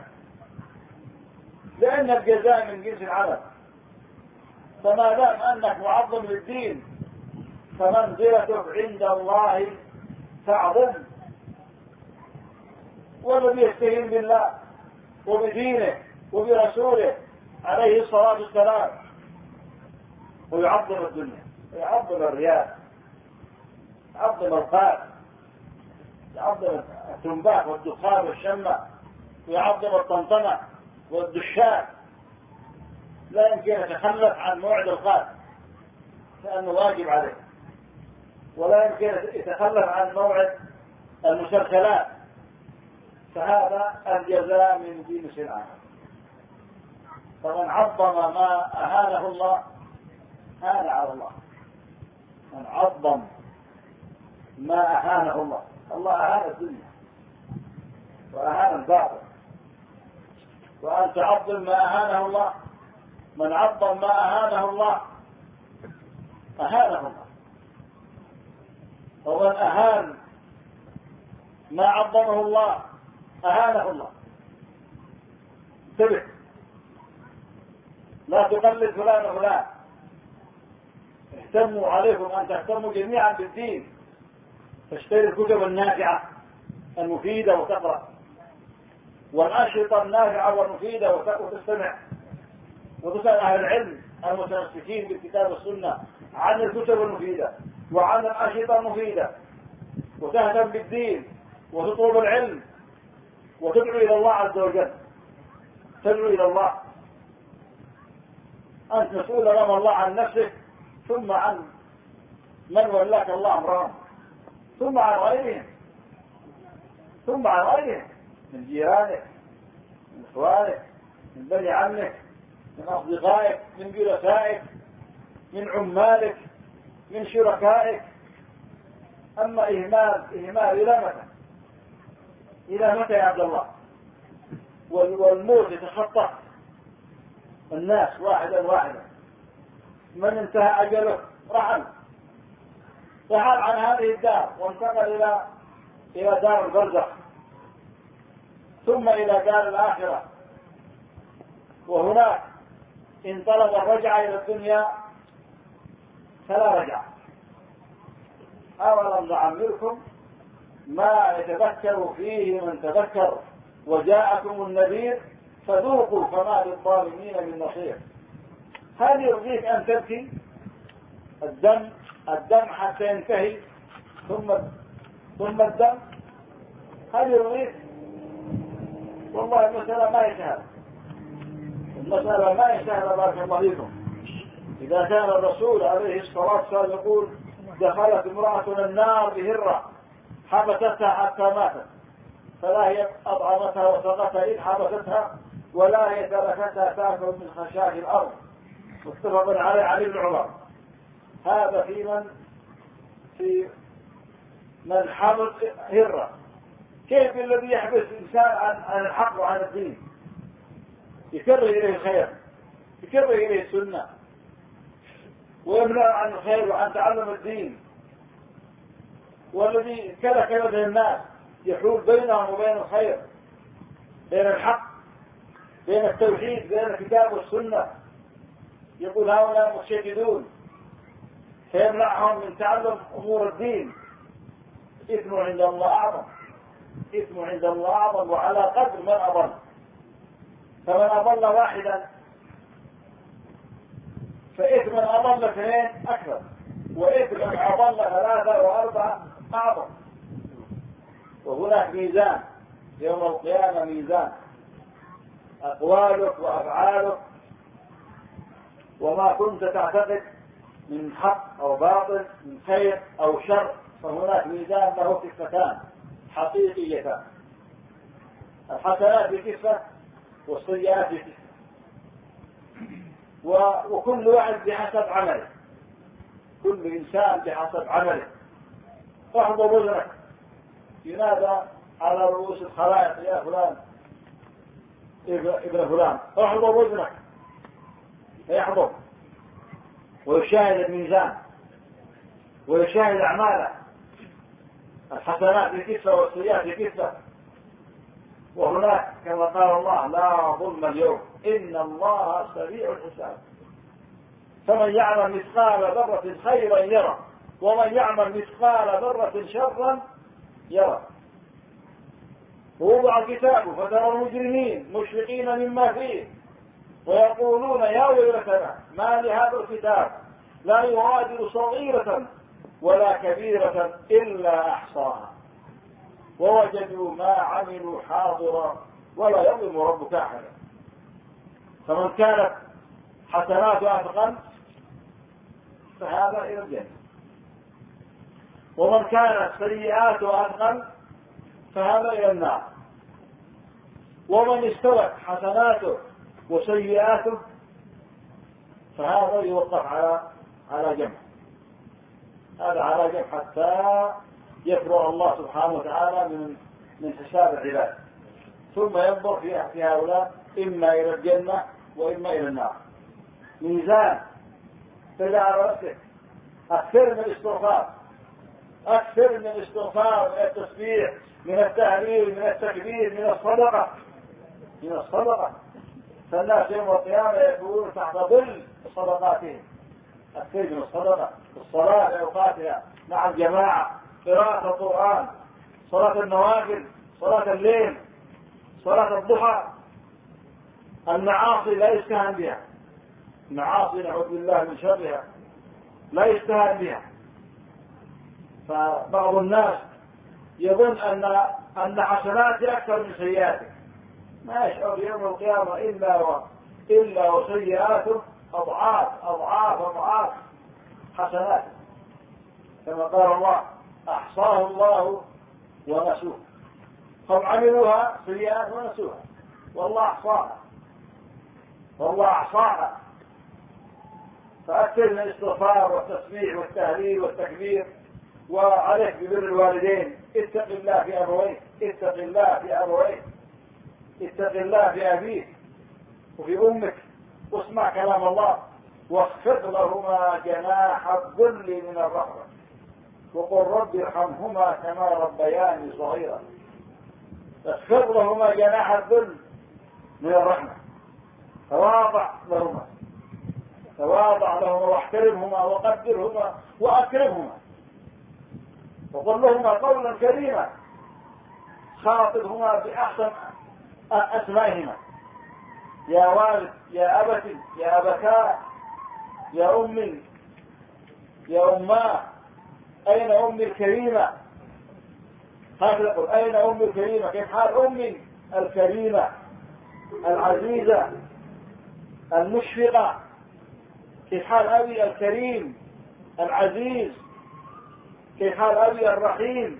لأن الجزاء من جنس العمل. فما دام أنك معظم للدين فمنزلتك عند الله تعظم. والذي يستهين بالله وبدينه وبرسوله عليه الصلاة والسلام ويعظم الدنيا ويعظم الرياء، يعظم القات، يعظم التنباك والدخان والشمة، ويعظم الطنطنة والدشان. لا يمكن يتخلف عن موعد القات لأنه واجب عليه، ولا يمكن يتخلف عن موعد المسلسلات، فهذا الجزاء من جنس العمل. فمن عظم ما أهانه الله هان على الله. من عظم ما أهانه الله، الله أهان الدنيا وأهان الباطل، وأن تعظم ما أهانه الله. من عظم ما أهانه الله أهانه الله، ومن أهان ما عظمه الله أهانه الله. انتبه، لا تقلد فلان وفلان. اهتموا عليكم أن تهتموا جميعا بالدين، تشتري الكتب النافعة المفيدة وتقرأ، والأنشطة النافعة والمفيدة وتستمع، وتسأل أهل العلم المتمسكين بالكتاب والسنة عن الكتب المفيدة وعن الأنشطة المفيدة، وتهتم بالدين وتطلب العلم وتدعو إلى الله عز وجل. تدعو إلى الله. أنت مسؤول أمام الله عن نفسك، ثم عن من ولاك الله أمرهم، ثم عن غيرهم، ثم عن غيرهم من جيرانك، من إخوانك، من بني عمك، من أصدقائك، من جلسائك، من عمالك، من شركائك. أما إهمال إلى متى؟ إلى متى يا عبد الله؟ والموت يتخطى الناس واحدا واحدا. من انتهى أجله رحل عن هذه الدار وانتقل إلى دار البرزخ، ثم إلى دار الآخرة، وهناك إن طلب الرجعة إلى الدنيا فلا رجعة. أولم نعمركم ما يتذكر فيه من تذكر وجاءكم النذير فذوقوا فما للظالمين من نصير. هل يرضيك أن تبكي الدم حتى ينتهي ثم الدم؟ هل يرضيك؟ والله المسألة ما يسهل، المسألة ما يسهل. بارك الله فيكم. إذا كان الرسول عليه الصلاة والسلام يقول دخلت امرأة النار بهرة حبستها حتى ماتت، فلا هي أطعمتها وسقتها إذ حبستها، ولا هي تركتها تأكل من خشاش الأرض. متفق عليه علي بن عمر. هذا في من حبس هرة. كيف الذي يحبس الإنسان عن الحق وعن الدين؟ يكره إليه الخير، يكره إليه السنة، ويمنع عن الخير وعن تعلم الدين. والذي كلك يده الناس يحول بينهم وبين الخير، بين الحق، بين التوحيد، بين الكتاب والسنة. يقول هؤلاء مشددون، فيمنعهم من تعلم أمور الدين. إثم عند الله أعظم، إثم عند الله أعظم، وعلى قدر من أضل. فمن أضل واحدا فإثم أضل اثنين أكثر، وإثم أضل ثلاثة وأربعة أعظم. وهناك ميزان يوم القيامة، ميزان أقوالك وأفعالك وما كنت تعتقد من حق أو باطل، من خير أو شر. فهناك ميزان له كفتان حقيقيتان، الحسنات بكفة والسيئات بكفة، وكل واحد بحسب عمله، كل إنسان بحسب عمله. احضر وزنك، ينادى على رؤوس الخلائق يا فلان ابن فلان، احضر وزنك، فيحضر ويشاهد الميزان ويشاهد أعماله، الحسنات بكفة والسيئات بكفة. وهناك كما قال الله لا ظلم اليوم إن الله سريع الحساب. فمن يعمل مثقال ذرة خيرا يرى، ومن يعمل مثقال ذرة شرا يرى. ووضع كتابه فترى المجرمين مشفقين مما فيه ويقولون يا ويلتنا ما لهذا الكتاب لا يغادر صغيرة ولا كبيرة إلا أحصاها ووجدوا ما عملوا حاضرا ولا يظلم ربك أحدا. فمن كانت حسناته أثقل فهذا إلى الجنة، ومن كانت سيئاته أثقل فهذا إلى النار. ومن استوت حسناته وسيئاته فهذا يوقف على جنب، هذا على جنب حتى يفرغ الله سبحانه وتعالى من حساب العباد، ثم ينظر في هؤلاء إما إلى الجنة وإما إلى النار. ميزان تدع على نفسك، أكثر من الاستغفار، أكثر من الاستغفار، من التسبيح، من التهليل، من التكبير، من الصدقة. فالناس يوم القيامة يكونون تحت ظل صدقاتهم. أكثر من الصدقة، الصلاة لأوقاتها مع الجماعة، قراءة القرآن، صلاة النوافل، صلاة الليل، صلاة الضحى. المعاصي لا يستهان بها، المعاصي نعوذ بالله من شرها لا يستهان بها. فبعض الناس يظن أن حسناته أكثر من سيئاته، ما يشعر يوم القيامة إلا وسيئاته أضعاف حسناته، كما قال الله أحصاه الله ونسوه. هم عملوها سيئات ونسوها والله أحصاها. فأكثر من الاستغفار والتسبيح والتهليل والتكبير. وعليك ببر الوالدين، اتق الله في أبويك، اتق الله في أبويك، اتق الله في أبيك وفي أمك، واسمع كلام الله، واخفض لهما جناح الذل من الرحمة وقل رب ارحمهما كما ربياني صغيرا. اخفض لهما جناح الذل من الرحمة، تواضع لهما واحترمهما وقدرهما وأكرمهما، وقل لهما قولا كريما، خاطبهما بأحسن أسمائهما، يا والد، يا أبتي، يا أبتاه، يا أمي، يا أماه، أين أمي الكريمة؟ هكذا يقول أين أمي الكريمة؟ كيف حال أمي الكريمة العزيزة المشفقة؟ كيف حال أبي الكريم العزيز؟ كيف حال أبي الرحيم؟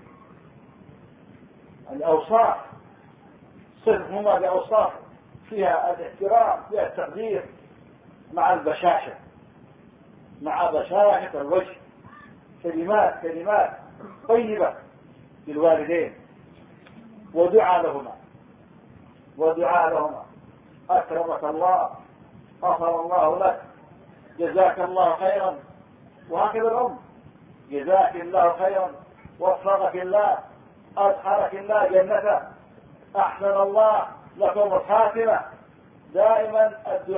الأوصاف صفهما بأوصاف فيها الاحترام، فيها التقدير، مع البشاشة، مع بشاشة الوجه، كلمات طيبة للوالدين، ودعاء لهما أكرمك الله، غفر الله لك، جزاك الله خيرا. وهكذا الأم، جزاك الله خيرا، وفقك الله، أدخلك الله جنته، أحسن الله لكم الخاتمة. دائما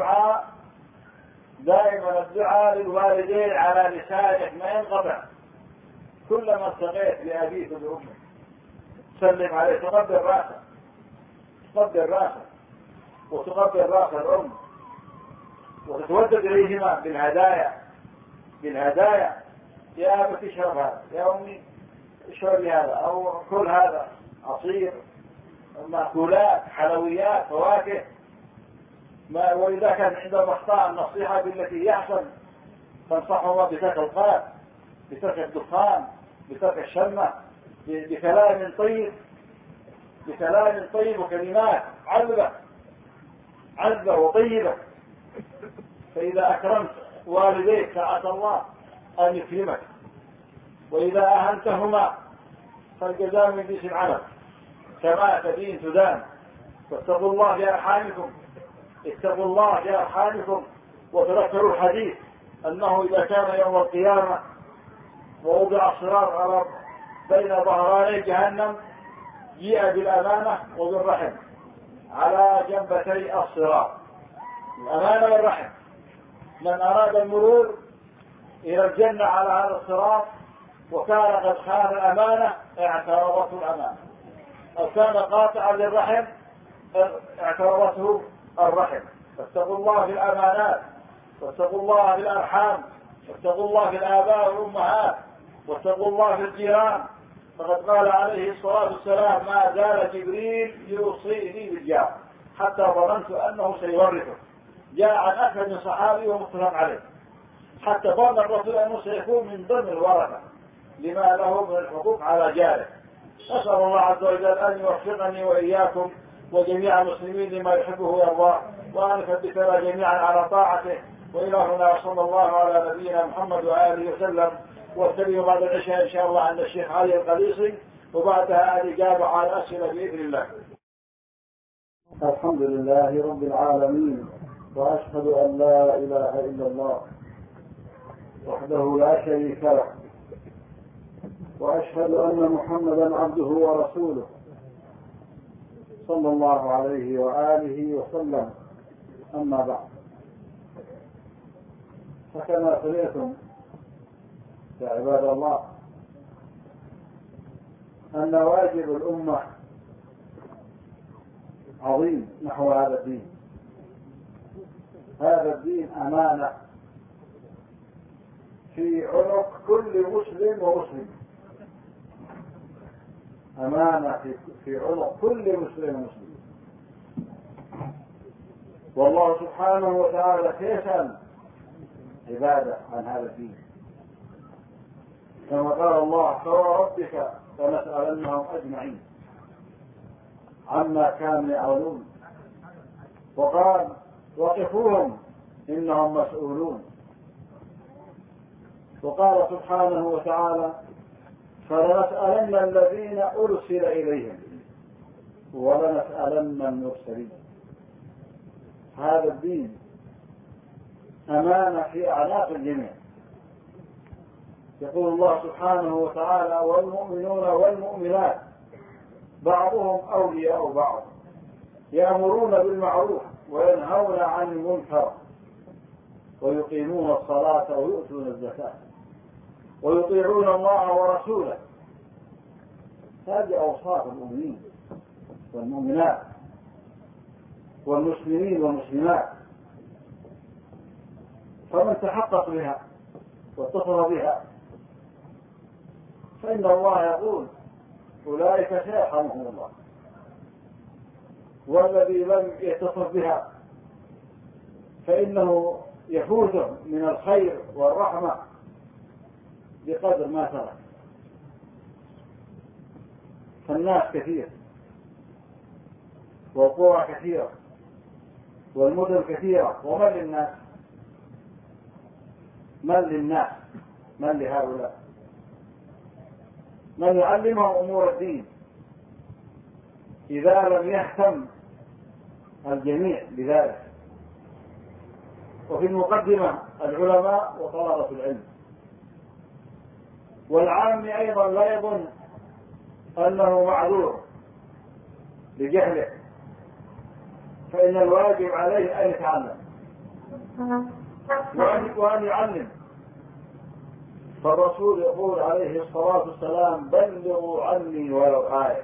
الدعاء للوالدين على لسانك ما ينقطع. كلما التقيت بأبيك وبأمك سلم عليه، تقبل راسه وتقبل راس الأم، وتتودد إليهما بالهدايا. يا أبت اشرب هذا، يا أمي اشربي هذا، أو كل هذا، عصير، مأكولات، حلويات، فواكه. وإذا كان عندهم أخطاء النصيحة بالتي يحسن، تنصحهما بترك القلق، بترك الدخان، بترك الشمة، بكلام طيب وكلمات عذبة وطيبة. فإذا أكرمت والديك فعسى الله أن يكرمك، وإذا أهنتهما فالجزاء من جنس العمل، كما تدين تدان. واتقوا الله في أرحامكم، اتقوا الله في أرحامكم، وتذكروا الحديث أنه إذا كان يوم القيامة ووضع الصراط على بين ظهراني جهنم جيء بالأمانة وبالرحم على جنبتي الصراط، الأمانة والرحم. من أراد المرور إلى الجنة على هذا الصراط وكان قد خان الأمانة اعترضته الأمانة، أو كان قاطعا للرحم اعترضته الرحم. فاتقوا الله في الأمانات، واتقوا الله في الأرحام، واتقوا الله في الآباء والأمهات، واتقوا الله في الجيران. فقد قال عليه الصلاة والسلام: ما زال جبريل يوصيني بالجار حتى ظننت أنه سيورثه. جاء عن أكثر من صحابي ومتفق عليه، حتى ظن الرسول أنه سيكون من ضمن الورثة لما له من الحقوق على جاره. نسأل الله عز وجل أن يوفقني وإياكم وجميع المسلمين لما يحبه ويرضاه، وأن يثبتنا جميعا على طاعته. وإلى هنا صلى الله على نبينا محمد وآله وسلم. واستلم بعد العشاء إن شاء الله عند الشيخ علي القليصي، وبعدها الإجابة على الأسئلة بإذن الله. الحمد لله رب العالمين، وأشهد أن لا إله إلا الله وحده لا شريك له، وأشهد أن محمدا عبده ورسوله صلى الله عليه وآله وسلم. أما بعد، فكما سمعتم يا عباد الله أن واجب الأمة عظيم نحو هذا الدين. هذا الدين أمانة في عنق كل مسلم ومسلم، أمانة في عنق كل مسلم ومسلم. والله سبحانه وتعالى سيسأل عباده عن هذا الدين، كما قال الله: فوربك فلنسألنهم أجمعين عما كانوا يعملون. وقال: وقفوهم إنهم مسؤولون. وقال سبحانه وتعالى: فلنسألن الذين أرسل إليهم ولنسألن المرسلين. هذا الدين أمانة في أعناق الجميع. يقول الله سبحانه وتعالى: والمؤمنون والمؤمنات بعضهم أولياء بعض يأمرون بالمعروف وينهون عن المنكر ويقيمون الصلاة ويؤتون الزكاة ويطيعون الله ورسوله. هذه أوصاف المؤمنين والمؤمنات والمسلمين والمسلمات. فمن تحقق بها واتصل بها فإن الله يقول: أولئك سيرحمهم الله. والذي لم يتصل بها فإنه يفوته من الخير والرحمة بقدر ما ترك. فالناس كثير، والقرى كثيرة، والمدن كثيرة، ومن للناس؟ من للناس؟ من لهؤلاء؟ من يعلمهم أمور الدين إذا لم يهتم الجميع بذلك؟ وفي المقدمة العلماء وطلبة العلم. والعام أيضا لا يظن أنه معذور بجهله، فإن الواجب عليه أن يتعلم وأن يعلم. فالرسول يقول عليه الصلاة والسلام: بلغوا عني ولو آية.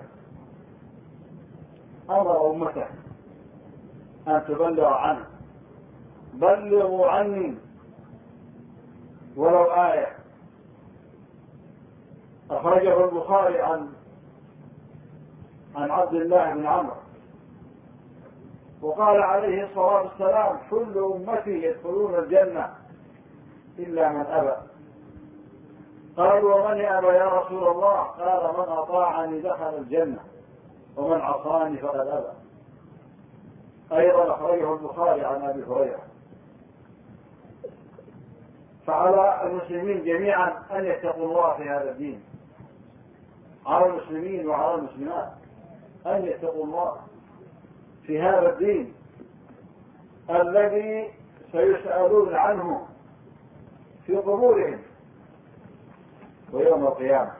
أمر أمته أن تبلغ عنه. بلغوا عني ولو آية. أخرجه البخاري عن عبد الله بن عمرو. وقال عليه الصلاة والسلام: كل أمتي يدخلون الجنة إلا من أبى. قالوا: ومن أبى يا رسول الله؟ قال: من أطاعني دخل الجنة ومن عصاني فقد أبى. أيضا أخرجه البخاري عن أبي هريرة. فعلى المسلمين جميعا أن يتقوا الله في هذا الدين، على المسلمين وعلى المسلمات أن يتقوا الله في هذا الدين الذي سيسألون عنه في قبورهم ويوم القيامة.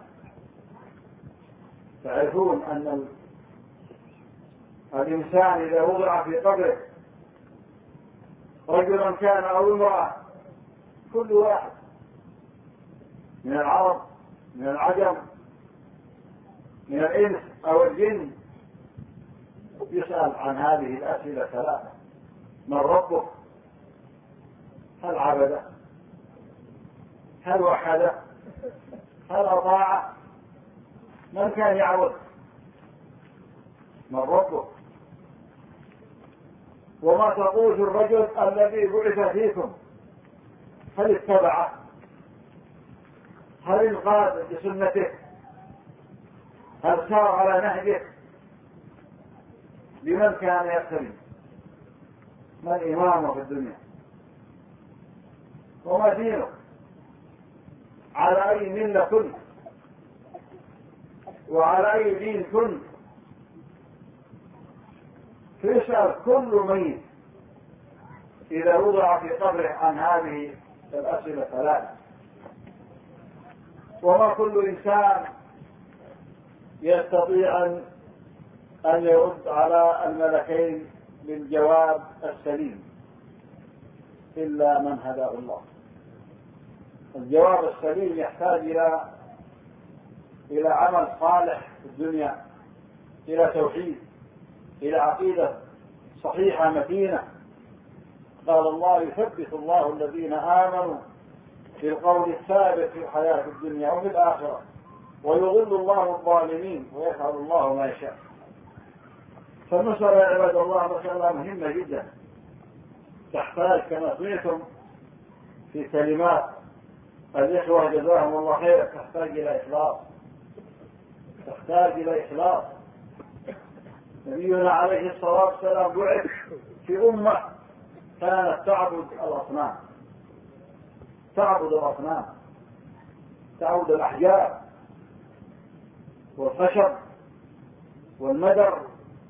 تعرفون أن الإنسان إذا وضع في قبره، رجلا كان أو امرأة، كل واحد من العرب من العجم من الإنس أو الجن يسأل عن هذه الأسئلة ثلاثة: من ربك؟ هل عبده؟ هل وحده؟ هل أطاع؟ من كان يعبد؟ من ربك؟ وما تقول في الرجل الذي بعث فيكم؟ هل اتبعه؟ هل انقاد بسنته؟ هل سار على نهجه؟ بمن كان يقتدي؟ من إمامه في الدنيا؟ وما دينه؟ على أي ملة كنت؟ وعلى أي دين كنت؟ فيسأل كل ميت إذا وضع في قبره عن هذه الأسئلة ثلاثة. وما كل إنسان يستطيع أن يرد على الملكين بالجواب السليم إلا من هداه الله. الجواب السليم يحتاج إلى عمل صالح في الدنيا، إلى توحيد، إلى عقيدة صحيحة متينة. قال الله: يثبت الله الذين آمنوا بالقول الثابت في الحياة الدنيا وفي الآخرة ويضل الله الظالمين ويفعل الله ما يشاء. فالمسألة يا عباد الله مسألة مهمة جدا، تحتاج كما سمعتم في كلمات الإخوة جزاهم الله خير، تحتاج إلى إخلاص، تحتاج إلى إخلاص. نبينا عليه الصلاة والسلام بعث في أمة كانت تعبد الأصنام، تعبد الأصنام، تعبد الأحجار والخشب والمدر،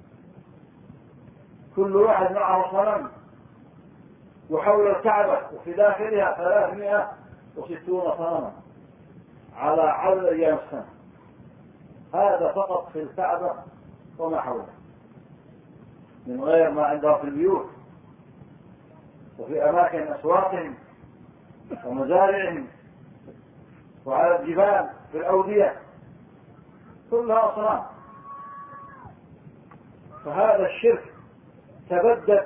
كل واحد معه صنم وحول الكعبة وفي داخلها 360 صنما على عدد أيام السنة. هذا فقط في الكعبة وما حولها، من غير ما عندها في البيوت وفي أماكن أسواقهم ومزارعهم وعلى الجبال في الأودية، كلها أصنام. فهذا الشرك تبدد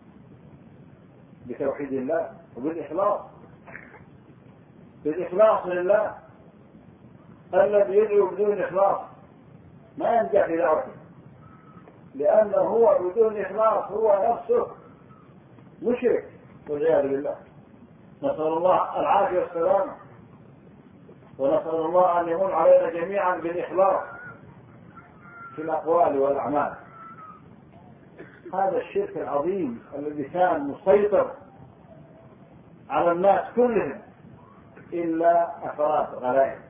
بتوحيد الله وبالإخلاص، بالإخلاص لله. الذي يدعو بدون إخلاص ما ينجح في دعوته، لأنه هو بدون إخلاص هو نفسه مشرك والعياذ بالله. نسأل الله العافية والسلامة، ونسأل الله أن يمن علينا جميعا بالإخلاص في الأقوال والأعمال. هذا الشرك العظيم الذي كان مسيطر على الناس كلهم إلا أفراد غلائل،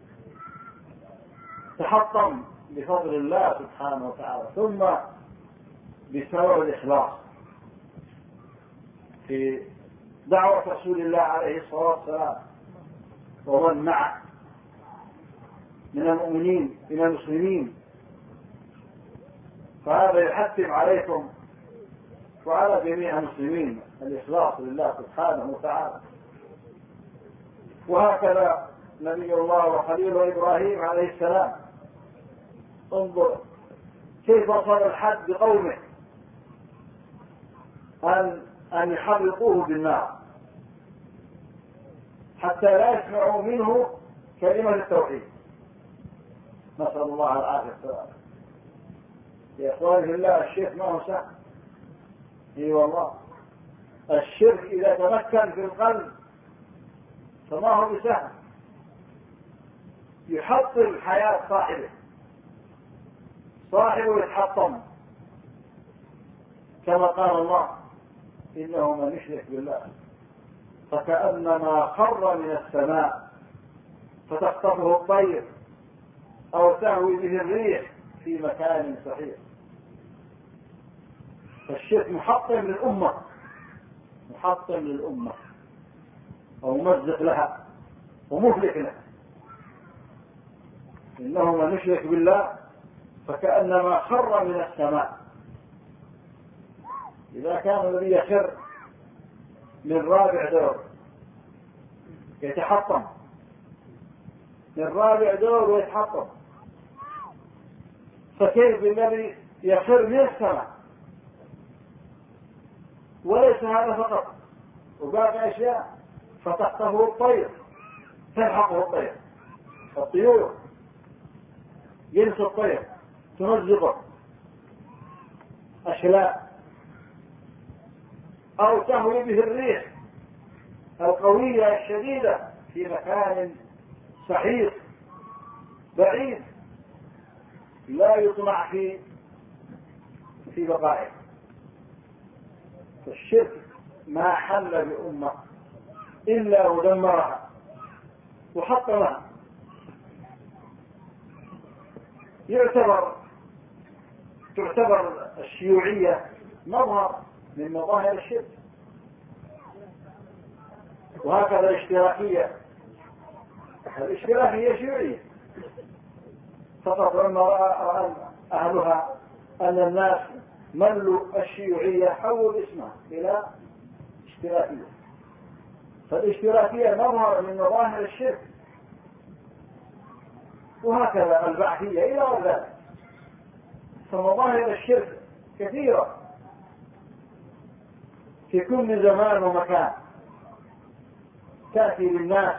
تحطم بفضل الله سبحانه وتعالى، ثم بسبب الإخلاص في دعوة رسول الله عليه الصلاة والسلام ومن معه من المؤمنين من المسلمين. فهذا يحتم عليكم وعلى جميع المسلمين الإخلاص لله سبحانه وتعالى. وهكذا نبي الله وخليله إبراهيم عليه السلام، انظر كيف وصل الحد بقومه أن يحرقوه بالنار حتى لا يسمعوا منه كلمة التوحيد. نسأل الله العافية والسلامة. يا إخواني في الله، الشرك ما هو سهل. اي والله، الشرك إذا تمكن في القلب فما هو بسهل، يحطم حياة صاحبه يتحطم، كما قال الله: إنه من يشرك بالله فكأنما خر من السماء فتخطفه الطير أو تهوي به الريح في مكان صحيح. فالشرك محطم للأمة وممزق لها ومهلك لها. إنه من يشرك بالله فكأنما خر من السماء. إذا كان الذي يخر من رابع دور يتحطم، من رابع دور ويتحطم، فكيف بالذي يخر من السماء. وليس هذا فقط، وباقي أشياء، فتخطفه الطير، تلحقه الطير، الطيور ينسى الطير تمزقه أشلاء، أو تهوي به الريح القوية الشديدة في مكان سحيق بعيد لا يطمع في بقائه. الشرك ما حل بأمة إلا ودمرها وحطمها. تعتبر الشيوعية مظهر من مظاهر الشرك، وهكذا الاشتراكية شيوعية فقط، لما رأى أهلها أن الناس ملوا الشيوعية حولوا اسمها إلى اشتراكية. فالاشتراكية مظهر من مظاهر الشرك، وهكذا البعثية إلى غير ذلك. فمظاهر الشرك كثيرة في كل زمان ومكان، تأتي للناس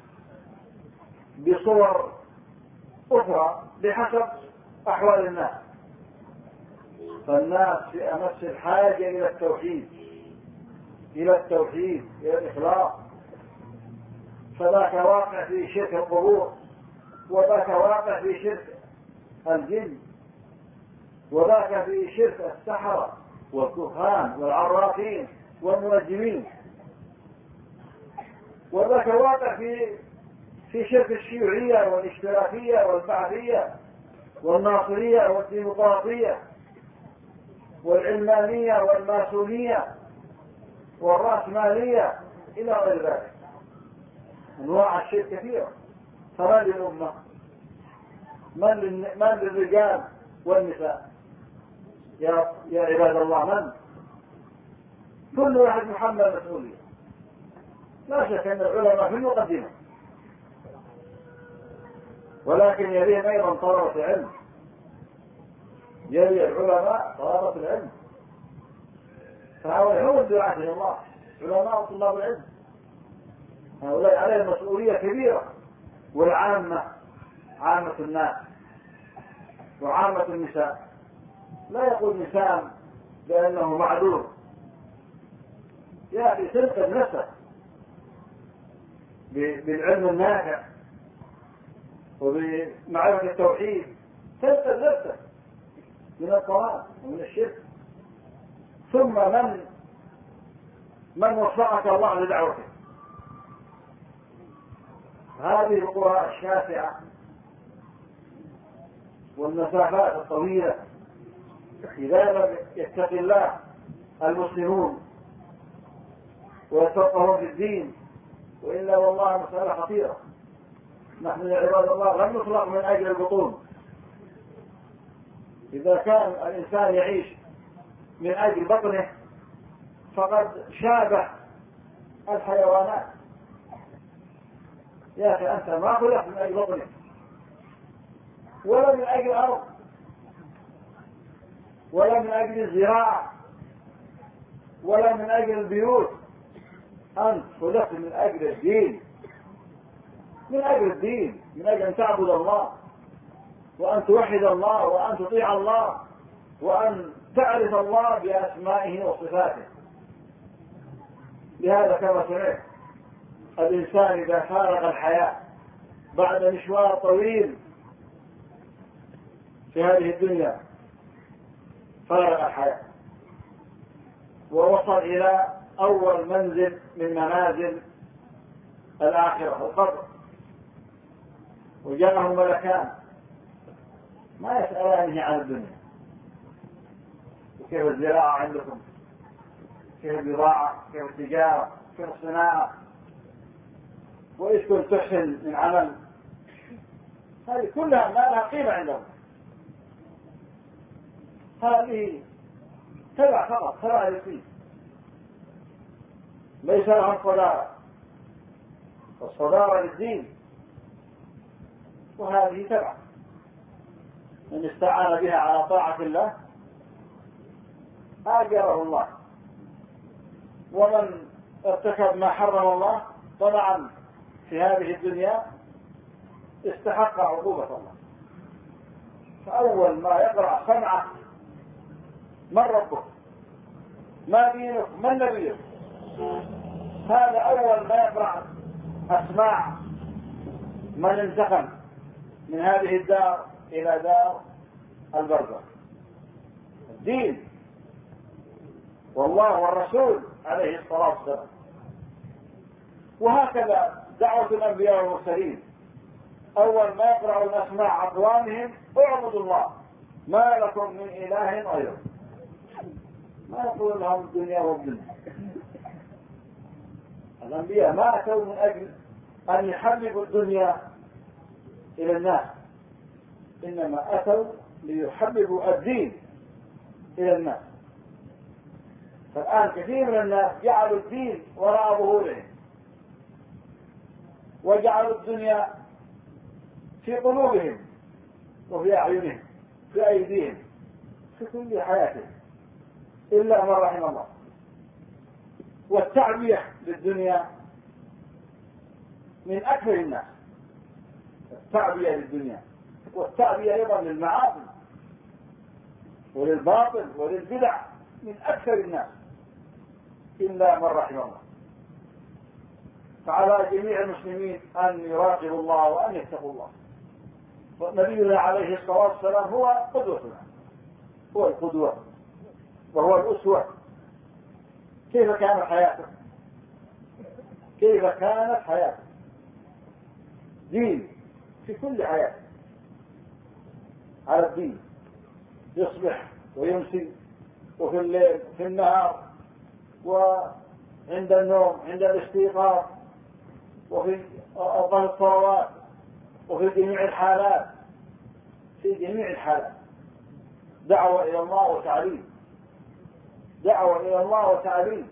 بصور أخرى بحسب أحوال الناس. فالناس في أمس الحاجة إلى التوحيد، إلى الإخلاص. فذاك واقع في شرك القبور، وذاك واقع في شرك الجن، وذاك في شرك السحرة والكهان والعرافين والمنجمين، وذاك واقع في شرك الشيوعية والاشتراكية والبعثية والناصرية والديمقراطية والعلمانية والماسونية والرأسمالية إلى غير ذلك. أنواع الشرك كثيرة. فما للأمة؟ من للرجال والنساء؟ يا عباد الله، من؟ كل واحد محمل مسؤولية. لا شك أن العلماء في المقدمة، ولكن يليهم أيضا طلبة العلم، يلي العلماء طلبة العلم. فهؤلاء هم الدعاة إلى الله، علماء وطلاب العلم. هؤلاء عليهم مسؤولية كبيرة. والعامة، عامة الناس وعامة النساء، لا يقول نساء بأنه معذور، يأتي تنقذ نفسه بالعلم النافع وبمعرفة التوحيد، تنقذ نفسه من الضلال ومن الشرك. ثم من وفقك الله لدعوته. هذه القرى الشاسعة والمسافات الطويلة، إذا لم يتقي الله المسلمون ويتفقهون في الدين، وإلا والله مسألة خطيرة. نحن يا عباد الله لم نخلق من أجل البطون. إذا كان الإنسان يعيش من أجل بطنه فقد شابه الحيوانات. يا أخي أنت ما خلقت من أجل بطنك، ولا من أجل الأرض، ولا من أجل الزراعة، ولا من أجل البيوت. أنت خلقت من أجل الدين، من أجل الدين، من أجل أن تعبد الله، وأن توحد الله، وأن تطيع الله، وأن تعرف الله بأسمائه وصفاته. لهذا كما سمعت الإنسان إذا فارغ الحياة بعد مشوار طويل في هذه الدنيا، فارغ الحياة ووصل إلى أول منزل من منازل الآخرة، القبر، وجاءه ملكان ما يسألانه عن الدنيا، وكيف الزراعة عندكم، كيف البضاعة، كيف التجارة، كيف الصناعة، وإيش كنت تحسن من عمل. هذه كلها ما لها قيمة عندهم. هذه تبع فقط، تبع الدين، ليس لهم صدارة. الصدارة للدين، وهذه تبع من استعان بها على طاعة الله آجره الله. ومن ارتكب ما حرم الله طبعا في هذه الدنيا استحق عقوبة الله. فأول ما يقرأ سمعه من ربك، ما دينك، من نبيك، هذا أول ما يقرأ أسماع من انتقل من هذه الدار إلى دار البرزخ. الدين والله والرسول عليه الصلاة والسلام. وهكذا دعوة الأنبياء والمرسلين، أول ما يقرأون أسماع أقوامهم اعبدوا الله ما لكم من إله غيره. ما يقول لهم الدنيا والدنيا. الأنبياء ما أتوا من أجل أن يحببوا الدنيا إلى الناس، إنما أتوا ليحببوا الدين إلى الناس. فالآن كثير من الناس جعلوا الدين وراء ظهورهم، وجعلوا الدنيا في قلوبهم وفي أعينهم في أيديهم في كل حياتهم إلا من رحم الله. والتعبية للدنيا من أكثر الناس، التعبية للدنيا والتعبية أيضا للمعاصي وللباطل وللبدع من أكثر الناس إلا من رحم الله. فعلى جميع المسلمين أن يراقبوا الله وأن يتقوا الله. ونبينا عليه الصلاة والسلام هو قدوتنا، هو القدوة وهو الأسوة. كيف كانت حياته؟ كيف كانت حياته؟ دين في كل حياته، على الدين، يصبح ويمسي وفي الليل وفي النهار وعند النوم عند الاستيقاظ وفي أوقات الصلوات وفي جميع الحالات، في جميع الحالات دعوة إلى الله وتعليم، دعوة إلى الله وتعليم.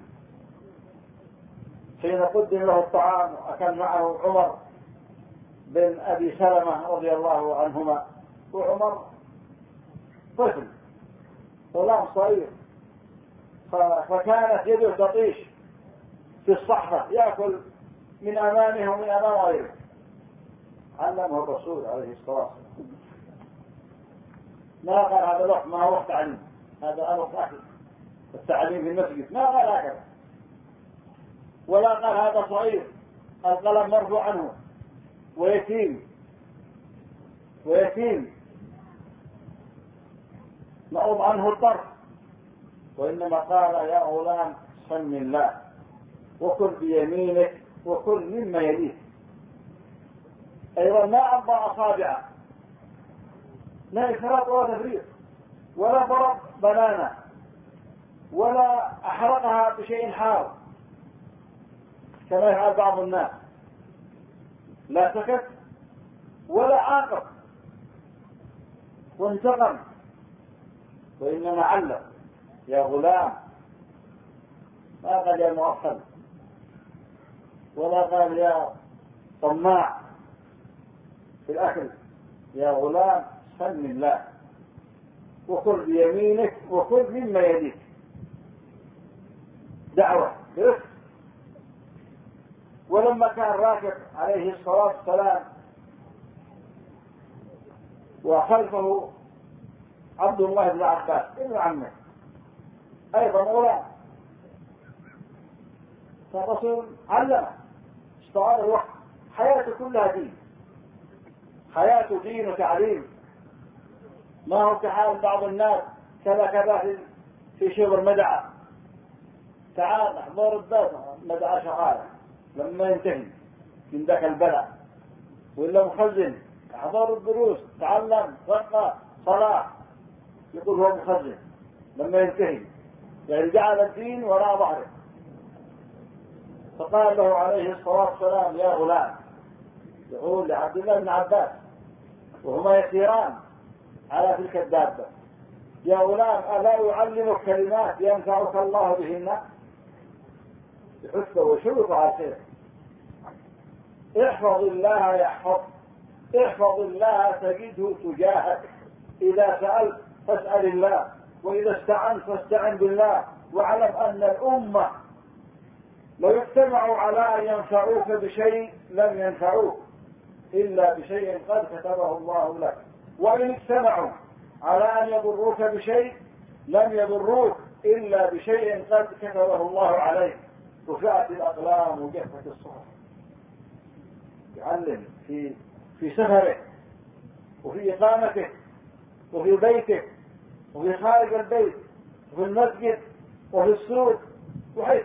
حين قدم له الطعام وكان معه عمر بن أبي سلمة رضي الله عنهما، وعمر طفل غلام صغير، فكانت يده تطيش في الصحفة يأكل من أمامه ومن أمام غيره. علمه الرسول عليه الصلاة والسلام، ما قال هذا الوقت ما هو وقت تعليم، هذا وقت أكل التعليم في المسجد، ما قال هكذا، ولا قال هذا صغير القلم مرفوع عنه ويتيم نعوض عنه الطرف، وإنما قال يا غلام سم الله وكل بيمينك وكل مما يليك. أيضا ما عض أصابعه، لا إفراط ولا تفريط، ولا ضرب بنانه، ولا أحرقها بشيء حار كما يفعل بعض الناس، لا سكت ولا عاقب وانتقم، وإنما علم يا غلام، ما قال يا مؤخر ولا قال يا طماع في الأكل، يا غلام سم الله وكل بيمينك وكل مما يليك. دعوة برفق. ولما كان راكب عليه الصلاة والسلام وخلفه عبد الله بن عباس ابن عمه أيضا غلام، فالرسول علمه استعار الوقت، حياته كلها دين، حياته دين وتعليم، ما هو كحال بعض الناس كذا في شبر مدعى، تعال احضر الدرس مدعى شغالة لما ينتهي من ذاك البلاء، ولا مخزن احضر الدروس تعلم رقة صلاة، يقول هو مخزن لما ينتهي، يعني جعل الدين وراء ظهره. فقال له عليه الصلاة والسلام يا غلام، يقول لعبد الله بن عباس وهما يسيران على تلك الدابة، يا غلام ألا يعلمك كلمات ينفعك الله بهن؟ يحث ويشوق على الخير. احفظ الله يحفظ، احفظ الله تجده تجاهك، إذا سألت فاسأل الله، وإذا استعنت فاستعن بالله، واعلم أن الأمة لو اجتمعوا على أن ينفعوك بشيء لم ينفعوك إلا بشيء قد كتبه الله لك، وإن اجتمعوا على أن يضروك بشيء لم يضروك إلا بشيء قد كتبه الله عليك. رفعت الأقلام وجفت الصحف. يعلم في سفره وفي إقامته وفي بيته وفي خارج البيت وفي المسجد وفي السوق وحيث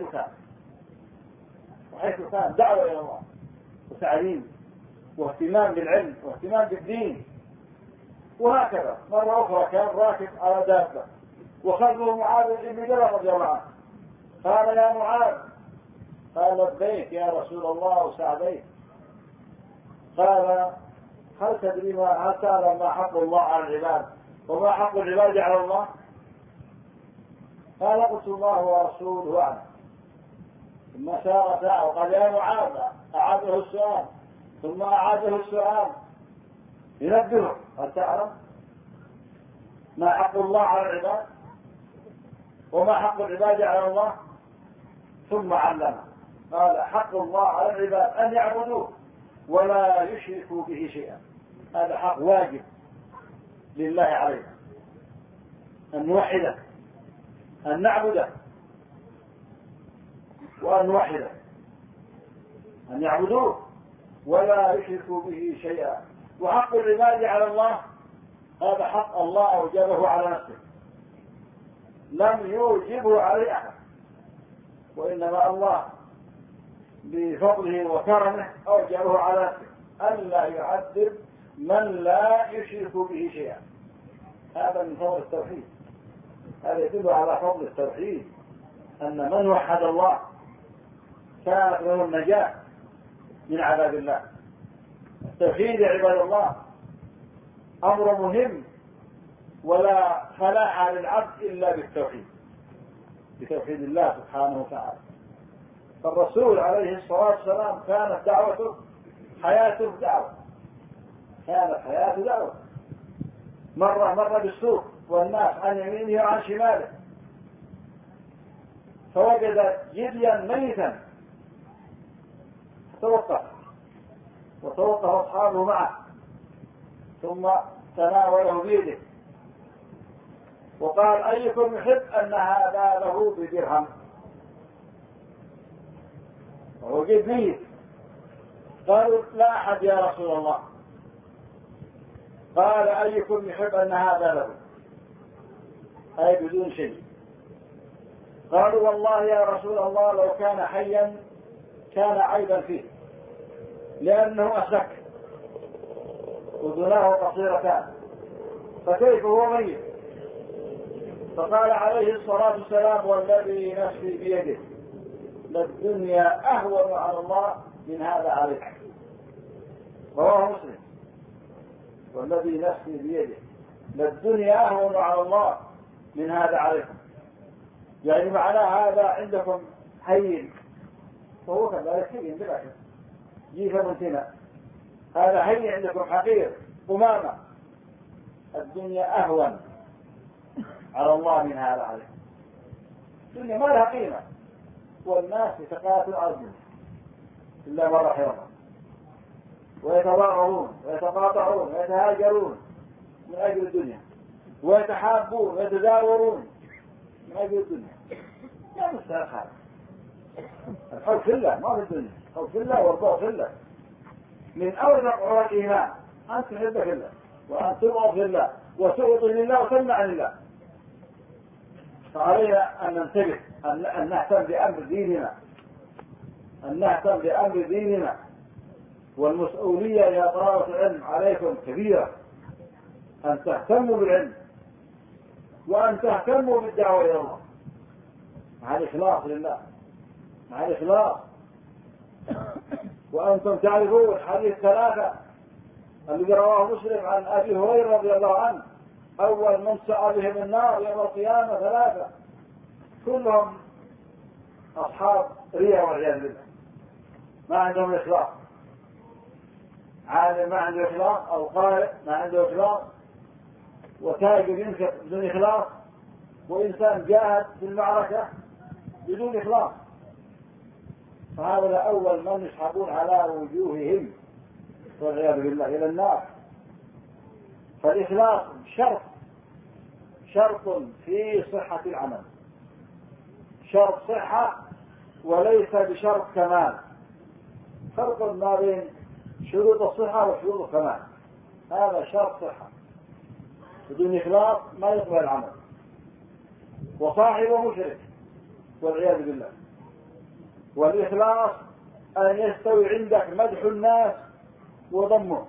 كان دعوة إلى الله وتعليم واهتمام بالعلم واهتمام بالدين. وهكذا مرة أخرى كان راكب على دابة وخذه معاذ بن جبل رضي الله عنه، قال يا معاذ، قال لبيك يا رسول الله وسعديك. قال هل تدري هل تعلم ما حق الله على العباد وما حق العباد على الله؟ قال قلت الله ورسوله أعلم. ثم سار ساعة وقال يا معاذ، أعاده السؤال ثم أعاده السؤال ينبهه، هل تعلم ما حق الله على العباد وما حق العباد على الله؟ ثم علمه قال حق الله على العباد أن يعبدوه ولا يشركوا به شيئا. هذا حق واجب لله علينا، أن نوحده، أن نعبده وأن نوحده، أن يعبدوه ولا يشركوا به شيئا. وحق العباد على الله هذا حق الله أوجبه على نفسه، لم يوجبه عليه أحد، وإنما الله بفضله وكرمه أوجبه على نفسه ألا يعذب من لا يشرك به شيئا. هذا من فضل التوحيد، هذا يدل على فضل التوحيد، أن من وحد الله كانت له النجاة من عذاب الله. التوحيد يا عباد الله أمر مهم، ولا فلاح للعبد إلا بالتوحيد، بتوحيد الله سبحانه وتعالى. فالرسول عليه الصلاة والسلام كانت دعوته حياته دعوة، كانت حياته دعوة. مر بالسوق والناس عن يمينه وعن شماله فوجد جديا ميتا وتوقف أصحابه معه ثم تناوله بيده وقال أيكم يحب أن هذا له بدرهم؟ وهو جد ميت. قالوا لا أحد يا رسول الله. قال أيكم يحب أن هذا له، أي بدون شيء. قالوا والله يا رسول الله لو كان حيا كان عيبا فيه لأنه أسك وذناه قصيرتان، فكيف هو ميت؟ فقال عليه الصلاة والسلام والذي نفسي بيده للدنيا أهون على الله من هذا عليك. رواه مسلم. والذي نفسي بيده للدنيا أهون على الله من هذا عليكم، يعني معناه هذا عندكم هين وهو كذلك هين بلا شك، جيفة منتنة، هذا هين عندكم حقير قمامة، الدنيا أهون على الله من هذا عليكم. الدنيا ما لها قيمة، والناس يتقاتلون على الدنيا إلا ما رحم الله، ويتضاربون ويتقاطعون ويتهاجرون من أجل الدنيا، ويتحابون ويتزاورون من أجل الدنيا. لا مستحق هذا. الحب في الله ما في الدنيا، الحب في الله والبغض في الله. من أوثق عروة الإيمان أن تحب في الله وأن تبغض في الله وتعطي لله وتمنع عن الله. فعلينا أن ننتبه، أن نهتم بأمر ديننا، أن نهتم بأمر ديننا. والمسؤولية يا طلبة العلم عليكم كبيرة، أن تهتموا بالعلم وأن تهتموا بالدعوة إلى الله مع الإخلاص لله، مع الإخلاص. وأنتم تعرفون حديث ثلاثة الذي رواه مسلم عن أبي هريرة رضي الله عنه: أول من سعى بهم النار يوم القيامة ثلاثة كلهم أصحاب رياء والعياذ بالله، ما عندهم إخلاص. عالم ما عنده إخلاص، أو قارئ ما عنده إخلاص، وتاجر ينفق بدون إخلاص، وإنسان جاهد في المعركة بدون إخلاص، فهؤلاء أول من يسحبون على وجوههم والعياذ بالله إلى النار. فالإخلاص شرط في صحة العمل، شرط صحة وليس بشرط كمال. فرق ما بين شروط الصحة وشروط الكمال. هذا شرط صحة، بدون إخلاص ما يقبل العمل، وصاحبه مشرك والعياذ بالله. والإخلاص أن يستوي عندك مدح الناس وضمهم،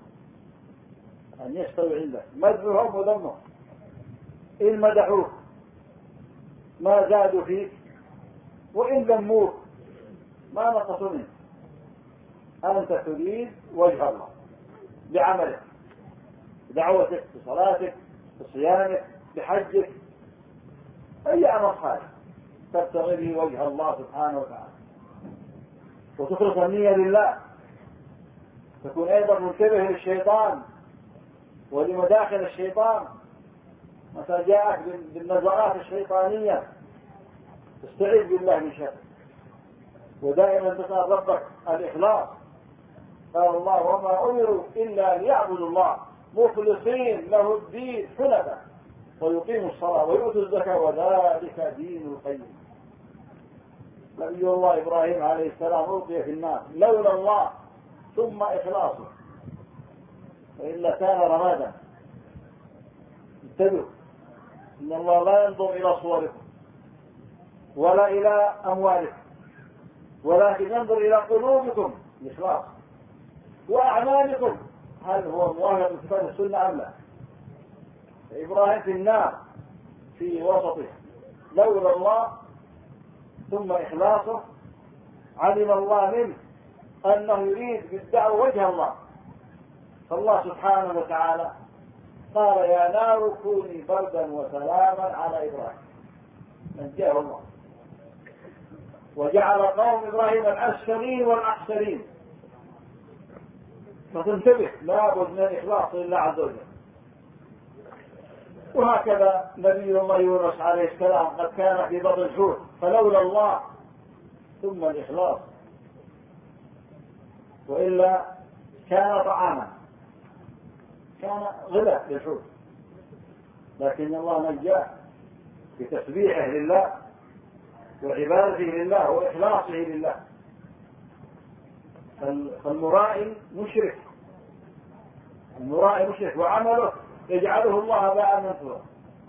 أن يستوي عندك مدحهم وضمهم. إن مدحوك ما زادوا فيك، وإن ذموك ما نقصوا منك. أنت تريد وجه الله بعملك، بدعوتك، بصلاتك، بصيامك، بحجك، أي عمل خالص تبتغي به وجه الله سبحانه وتعالى، وتخلص النية لله. تكون أيضا منتبه للشيطان ولمداخل الشيطان، متى جاءك بالنزغات الشيطانية استعذ بالله من شره، ودائما تسأل ربك الإخلاص. قال الله: وما أمروا إلا ليعبدوا الله مخلصين له الدين حنفاء ويقيموا الصلاة ويؤتوا الزكاة وذلك دين القيم. نبي الله إبراهيم عليه السلام ألقي في النار لولا الله ثم إخلاصه، وإلا كان رمادا. انتبهوا، إن الله لا ينظر إلى صوركم ولا إلى أموالكم، ولكن ينظر إلى قلوبكم الإخلاص وأعمالكم، هل هو موافق لكتاب السنة أم لا. إبراهيم في النار في وسطه لولا الله ثم إخلاصه، علم الله منه أنه يريد بالدعوة وجه الله، فالله سبحانه وتعالى قال: يا نار كوني بردا وسلاما على إبراهيم. نجاه الله وجعل قوم إبراهيم الأسفلين والأحسنين. فتنتبه، لابد من الإخلاص لله عز وجل. وهكذا نبي الله يونس عليه السلام قد كان في بطن الحوت فلولا الله ثم الإخلاص، وإلا كان طعاما، كان غذاء للحوت، لكن الله نجاه بتسبيحه لله وعبادته لله وإخلاصه لله. فالمرائي مشرك، المرائي مشرك وعمله يجعله الله باء منثورا.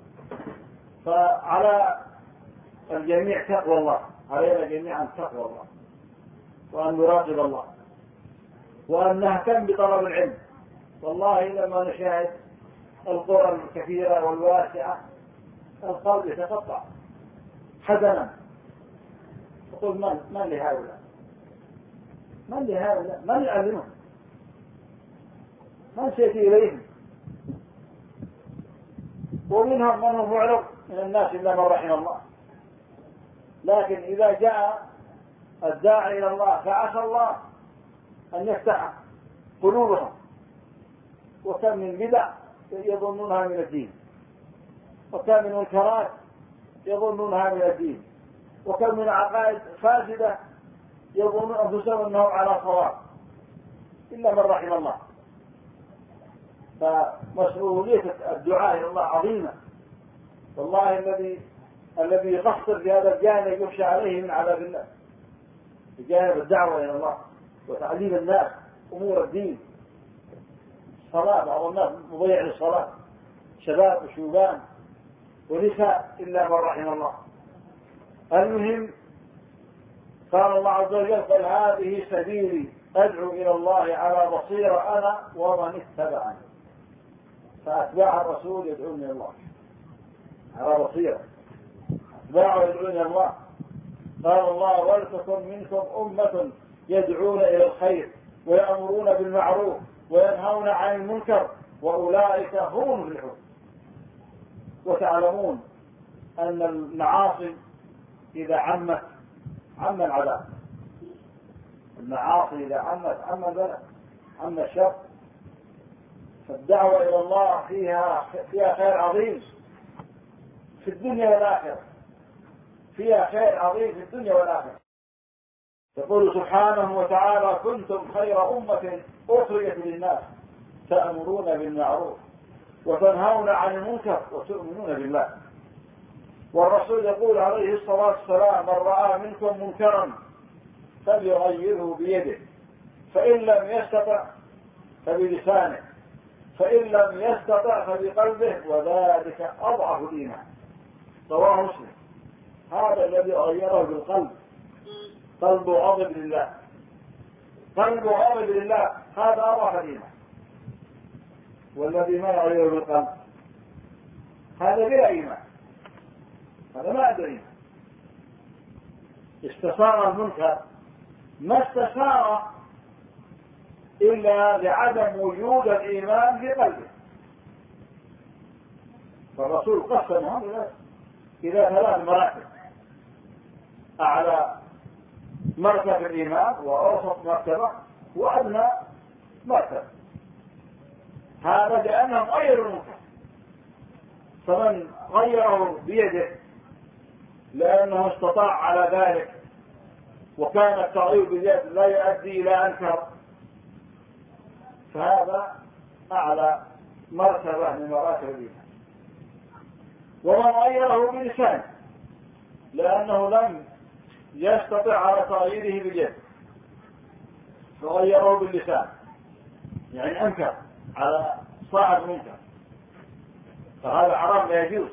فعلى الجميع تقوى الله، علينا جميعا تقوى الله، وأن نراقب الله، وأن نهتم بطلب العلم. والله لما نشاهد القرى الكثيرة والواسعة القلب يتقطع حزنا، يقول: من لهؤلاء؟ من لهؤلاء؟ من يعلمهم؟ من سيأتي إليهم؟ ومنهم من هو معرض من الناس إلا من رحم الله. لكن إذا جاء الداعي إلى الله فعسى الله أن يفتح قلوبهم. وكم من بدع يظنونها من الدين، وكم من منكرات يظنونها من الدين، وكم من عقائد فاسدة يظنون أنفسهم أنهم على صواب، إلا من رحم الله. فمسؤولية الدعاء إلى الله عظيمة. والله الذي يقصر في هذا الجانب يخشى عليه من عذاب الله، بجانب الدعوة إلى الله وتعليم الناس أمور الدين. الصلاة، بعض الناس مضيع للصلاة، شباب وشوبان ونساء إلا من رحم الله. المهم قال الله عز وجل: قل هذه سبيلي أدعو إلى الله على بصيرة أنا ومن اتبعني. فأتباع الرسول يدعون إلى الله على بصيرة، أتباعه يدعون إلى الله. قال الله: ولتكن منكم أمة يدعون إلى الخير ويأمرون بالمعروف وينهون عن المنكر وأولئك هم المفلحون. وتعلمون أن المعاصي إذا عمت عم العذاب، المعاصي إذا عمت عم البلاء، عم الشر. فالدعوة إلى الله فيها خير عظيم، في الدنيا والآخرة، فيها خير عظيم في الدنيا والآخرة. يقول سبحانه وتعالى: كنتم خير أمة أخرجت للناس تأمرون بالمعروف وتنهون عن المنكر وتؤمنون بالله. والرسول يقول عليه الصلاة والسلام: من رأى منكم منكرا فليغيره بيده، فإن لم يستطع فبلسانه، فإن لم يستطع فبقلبه، وذلك أضعف الإيمان. رواه مسلم. هذا الذي غيره بالقلب، قلبه غاضب لله، قلبه غاضب لله، هذا أضعف الإيمان. والذي ما يغيره بالقلب هذا بلا إيمان، هذا ما عنده إيمان. استثار المنكر ما استثار إلا لعدم وجود الإيمان في قلبه. فالرسول قسمهم إلى 3 مراتب: أعلى مرتبة الإيمان، وأوسط مرتبة، وأدنى مرتبة. هذا لأنهم غيروا المنكر. فمن غيره بيده لأنه استطاع على ذلك، وكان التغيير باليد لا يؤدي إلى أنكر، فهذا أعلى مرتبة من مراتب الإيمان. ومن غيره بلسانه لأنه لم يستطع على تغييره باليد فغيره باللسان، يعني أنكر على صاحب المنكر، فهذا حرام لا يجوز.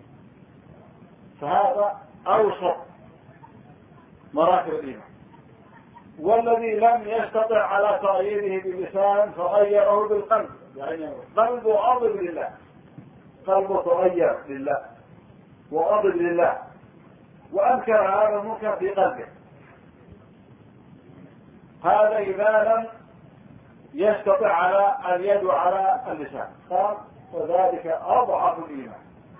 فهذا أوسط مراتب الإيمان. والذي لم يستطع على تغييره باللسان فغيره بالقلب، يعني قلبه غاضب لله، قلبه تغير لله وغضب لله، وأنكر هذا المنكر في قلبه. هذا إذا لم يستطع على اليد وعلى اللسان، قال: وذلك أضعف الإيمان.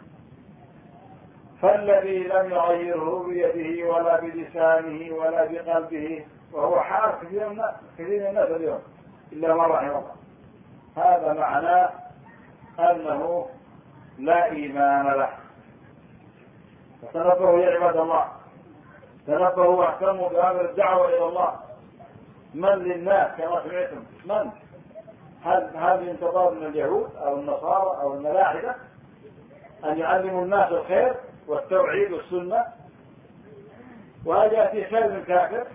فالذي لم يغيره بيده ولا بلسانه ولا بقلبه، وهو حال كثير من الناس اليوم إلا من رحم الله، هذا معناه أنه لا إيمان له. فتنبهوا يا عباد الله، تنبهوا واهتموا بهذه الدعوة إلى الله. من للناس كما سمعتم؟ من؟ هل ينتظر من اليهود أو النصارى أو الملاحدة أن يعلموا الناس الخير والتوحيد والسنة؟ وهل يأتي خير من كافر؟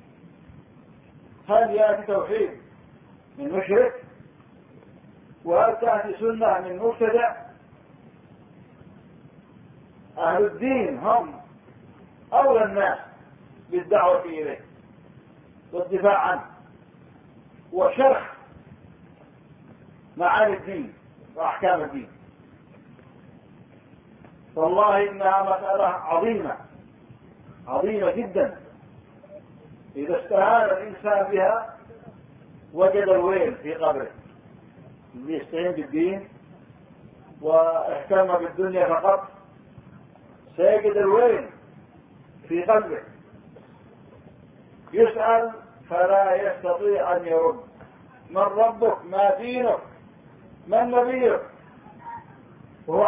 هل يأتي توحيد من مشرك؟ وهل تأتي سنة من مبتدع؟ أهل الدين هم أولى الناس بالدعوة إليه والدفاع عنه وشرح معاني الدين وأحكام الدين. والله إنها مسألة عظيمة عظيمة جدا، إذا استهان الإنسان بها وجد الويل في قبره. اللي يستهين بالدين واهتم بالدنيا فقط سيجد الويل في قلبه. يسأل فلا يستطيع أن يرد: من ربك؟ ما دينك؟ من نبيك؟ وهو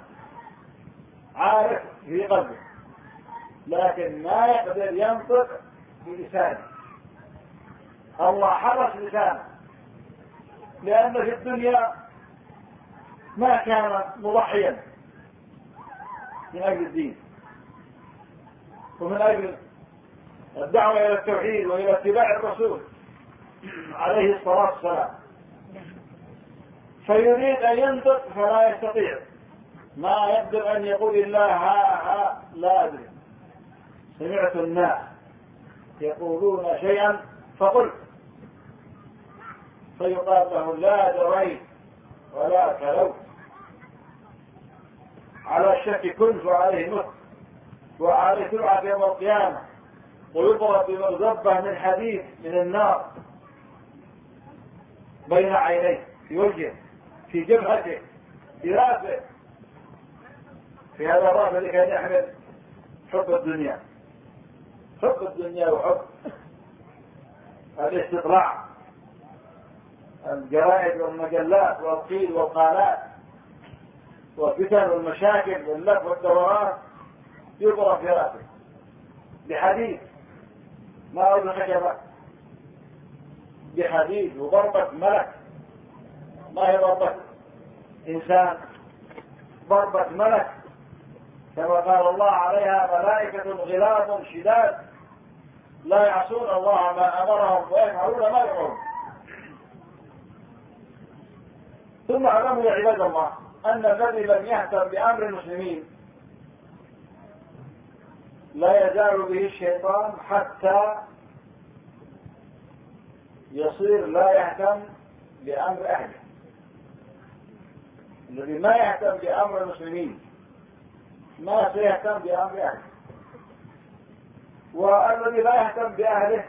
عارف في قلبه، لكن ما يقدر ينطق بلسانه. الله حرس لسانه، لأن في الدنيا ما كان مضحيا من أجل الدين ومن أجل الدعوة إلى التوحيد وإلى اتباع الرسول عليه الصلاة والسلام، فيريد أن ينطق فلا يستطيع، ما يقدر أن يقول إلا ها لا أدري. سمعت الناس يقولون شيئا فقلت، فيقال له: لا دريت ولا كلوت. على الشك كنت وعليه مت، وعليه تبعث يوم القيامة، ويضرب بمرزبة من حديد من النار بين عينيه، في وجهه، في جبهته، في راسه. في هذا الرأس الذي كان يحمل حب الدنيا، حب الدنيا وحب الاستطلاع، الجرائد والمجلات والقيل والقالات، والفتن والمشاكل واللف والدوران يضرب في رأسه بحديد، ما هو بخشبة، بحديد، وضربة ملك، ما هي ضربة إنسان، ضربة ملك كما قال الله عليها ملائكة غلاظ شداد لا يعصون الله ما أمرهم ويفعلون ما يؤمرون. ثم اعلموا يا عباد الله أن الذي لم يهتم بأمر المسلمين لا يزال به الشيطان حتى يصير لا يهتم بأمر أهله. الذي ما يهتم بأمر المسلمين ما سيهتم بأمر أهله، والذي لا يهتم بأهله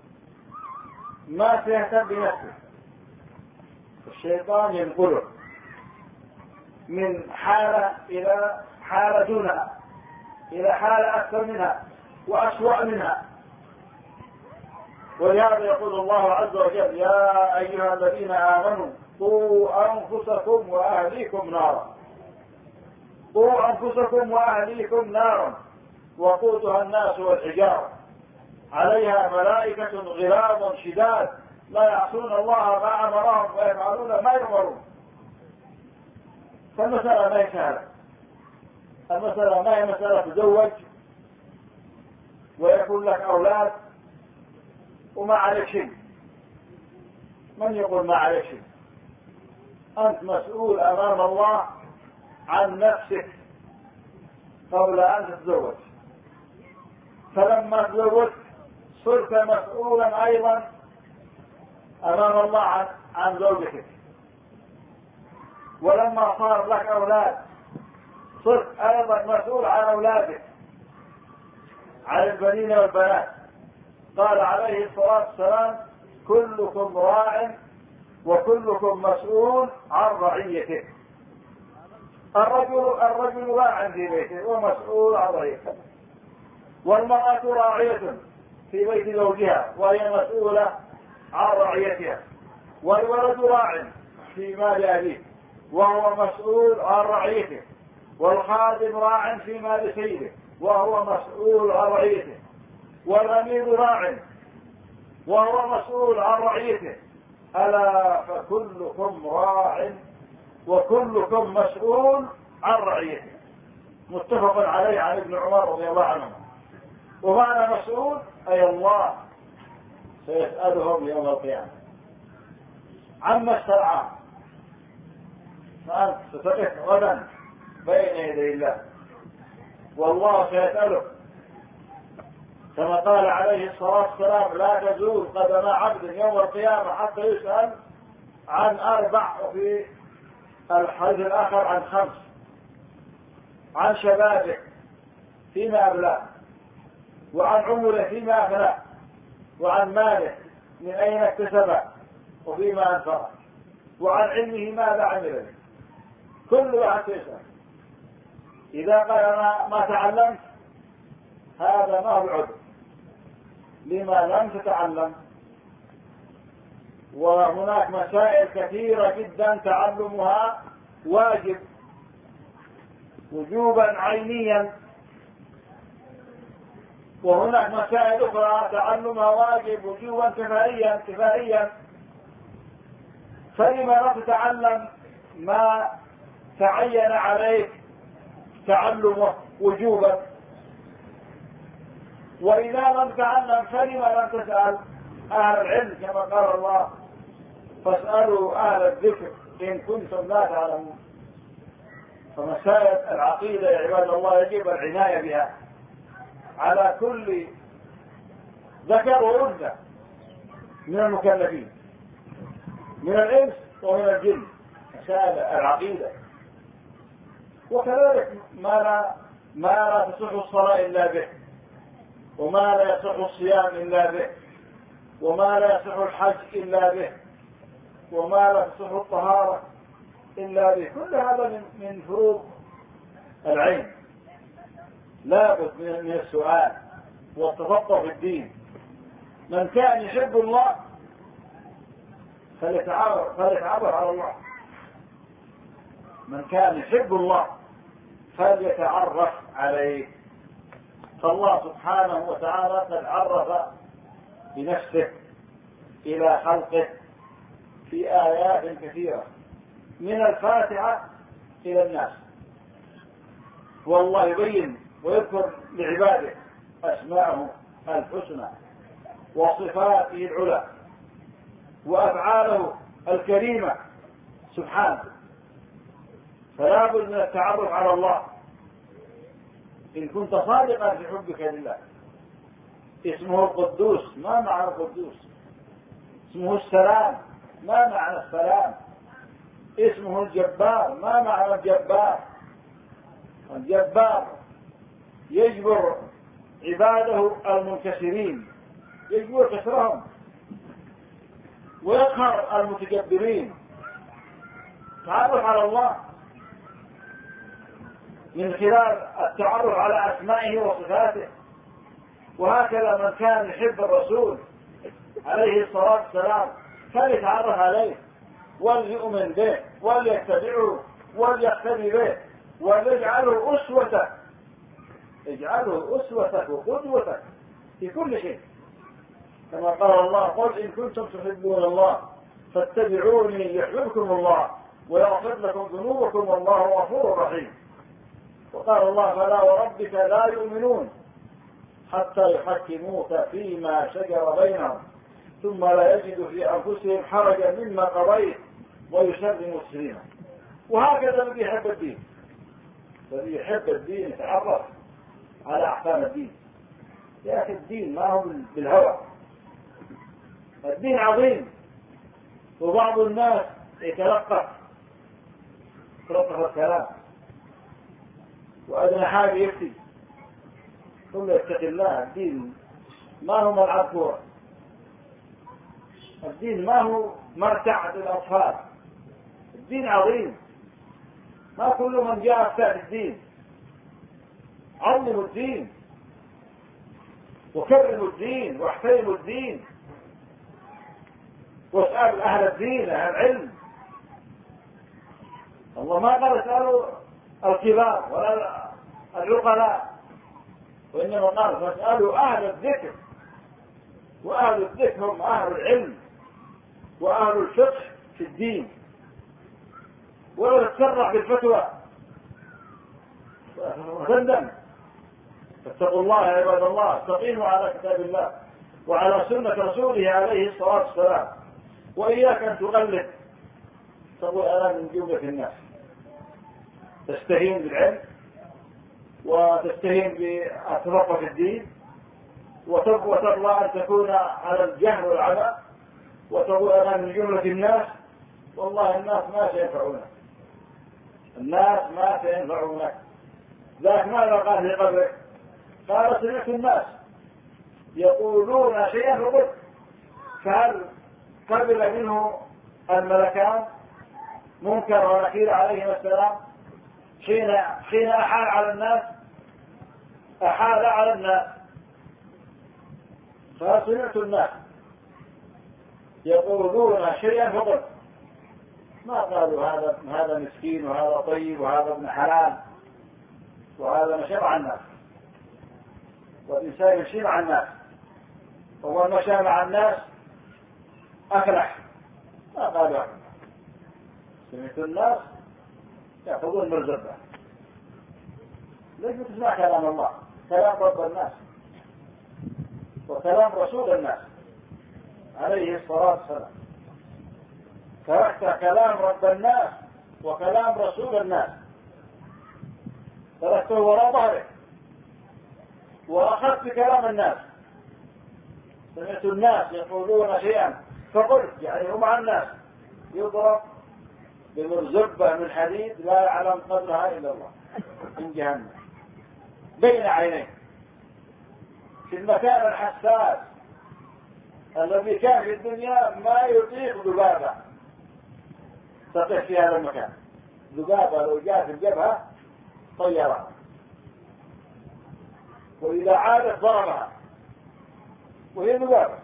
ما سيهتم بنفسه. الشيطان ينقله من حالة إلى حالة دونها، إلى حالة أكثر منها وأسوأ منها. ولهذا يقول الله عز وجل يا أيها الذين آمنوا قوا أنفسكم وأهليكم نارا، قوا أنفسكم وأهليكم نارا وقودها الناس والحجارة عليها ملائكة غلاظ شداد لا يعصون الله ما أمرهم ويفعلون ما يؤمرون. فالمسألة ما هي سهلة، المسألة ما هي مسألة تزوج ويكون لك أولاد وما عليك شيء. من يقول ما عليك شيء؟ أنت مسؤول أمام الله عن نفسك قبل أن تتزوج، فلما تزوجت صرت مسؤولا أيضا أمام الله عن زوجتك، ولما صار لك أولاد صرت أيضا مسؤول عن أولادك، عن البنين والبنات. قال عليه الصلاة والسلام كلكم راع وكلكم مسؤول عن رعيته. الرجل راع في بيته ومسؤول عن رعيته، والمرأة راعية في بيت زوجها وهي مسؤولة عن رعيتها، والولد راع في مال أبيه وهو مسؤول عن رعيته، والخادم راع في مال سيده وهو مسؤول عن رعيته، والأمير راع وهو مسؤول عن رعيته. ألا فكلكم راع وكلكم مسؤول عن رعيته. متفق عليه عن ابن عمر رضي الله عنه. ومعنى مسؤول أي الله سيسألهم يوم القيامة عما استرعاه، فأنت ستقف غدا بين يدي الله والله سيسألك، كما قال عليه الصلاة والسلام لا تزول قدم عبد يوم القيامة حتى يسأل عن 4، وفي الحديث الآخر عن 5: عن شبابه فيما أبلاه، وعن عمره فيما أفناه، وعن ماله من أين اكتسبه وفيما أنفقه، وعن علمه ماذا عمل به. كل واحد يسأل. إذا قال ما تعلمت هذا ما هو العذر، لما لم تتعلم. وهناك مسائل كثيرة جدا تعلمها واجب وجوبا عينيا، وهناك مسائل أخرى تعلمها واجب وجوبا كفائيا. فلما لا تتعلم ما تعين عليك تعلمه وجوبا؟ وإذا لم تعلم فلما لم تسأل أهل العلم كما قال الله فاسألوا أهل الذكر إن كنتم لا تعلمون. فمسائل العقيدة يا عباد الله يجب العناية بها على كل ذكر وأنثى من المكلفين من الإنس ومن الجن، مسائل العقيدة. وكذلك ما لا تصح الصلاة إلا به، وما لا يصح الصيام إلا به، وما لا يصح الحج إلا به، وما لا تصح الطهارة إلا به. كل هذا من فروض العلم. لا بد من السؤال والتفقه في الدين. من كان يحب الله فليتعبر على الله. من كان يحب الله فليتعرف عليه. فالله سبحانه وتعالى قد عرف بنفسه إلى خلقه في آيات كثيرة من الفاتحة إلى الناس، والله يبين ويذكر لعباده أسماءه الحسنى وصفاته العلى وأفعاله الكريمة سبحانه. فلا بد من التعرف على الله إن كنت صادقا في حبك لله. اسمه القدوس، ما معنى القدوس؟ اسمه السلام، ما معنى السلام؟ اسمه الجبار، ما معنى الجبار؟ الجبار يجبر عباده المنكسرين، يجبر كسرهم ويقهر المتجبرين. تعرف على الله من خلال التعرف على أسمائه وصفاته. وهكذا من كان يحب الرسول عليه الصلاة والسلام فليتعرف عليه وليؤمن به وليتبعه وليقتدي به وليجعله أسوته، اجعله أسوتك وقدوتك في كل شيء، كما قال الله: قل إن كنتم تحبون الله فاتبعوني يحببكم الله ويغفر لكم ذنوبكم والله غفور رحيم. وقال الله: فلا وربك لا يؤمنون حتى يحكموك فيما شجر بينهم ثم لا يجدوا في أنفسهم حرجا مما قضيت ويسلموا تسليما. وهكذا الذي يحب الدين، الذي يحب الدين يتعرف على أحكام الدين. يا أخي الدين ما هو بالهوى، الدين عظيم. وبعض الناس يتلقف الكلام وأدنى حاجة يفتي، ثم يتق الله. الدين ما هو ملعب كورة، الدين ما هو مرتعة الأطفال، الدين عظيم. ما كل من جاء افتى الدين. عظموا الدين وكرموا الدين واحترموا الدين واسأل أهل الدين أهل العلم. الله ما قال اسألوا الكبار ولا العقلاء، وإنما قال فاسألوا أهل الذكر، وأهل الذكر هم أهل العلم وأهل الفقه في الدين. ولا تتسرع بالفتوى وتندم. فاتقوا الله يا عباد الله، استقيموا على كتاب الله وعلى سنة رسوله عليه الصلاة والسلام، وإياك أن تغلب تقول أنا من جملة الناس، تستهين بالعلم وتستهين بالتفقه في الدين وترضى أن تكون على الجهل والعمى وتقول أنا من جملة الناس. والله الناس ما سينفعونك، الناس ما سينفعونك. ذاك ماذا قال في قبرك؟ قال: سمعت الناس يقولون شيئا فقلت. فهل قبل منه الملكان منكر ونكير عليهما السلام حين أحال على الناس؟ أحال على الناس. فسمعت الناس يقولون شيئا فقلت. ما قالوا هذا مسكين وهذا طيب وهذا ابن حلال وهذا مشى مع الناس، والإنسان يمشي مع الناس، وهو مشى مع الناس أفلح. ما قالوا هذا. سمعت الناس يأخذون مرزبة. ليش تسمع كلام الله؟ كلام رب الناس وكلام رسول الناس عليه الصلاة والسلام. تركت كلام رب الناس وكلام رسول الناس، تركته وراء ظهرك وأخذت كلام الناس. سمعت الناس يقولون شيئا فقلت، يعني هم مع الناس، يضرب بمرزبة من حديد لا يعلم قدرها إلا الله من جهنم بين عينيه في المكان الحساس الذي كان في الدنيا ما يطيق ذبابة تقف في هذا المكان. ذبابة لو جاءت الجبهة طيرها، وإذا عادت ضربها، وهي ذبابة.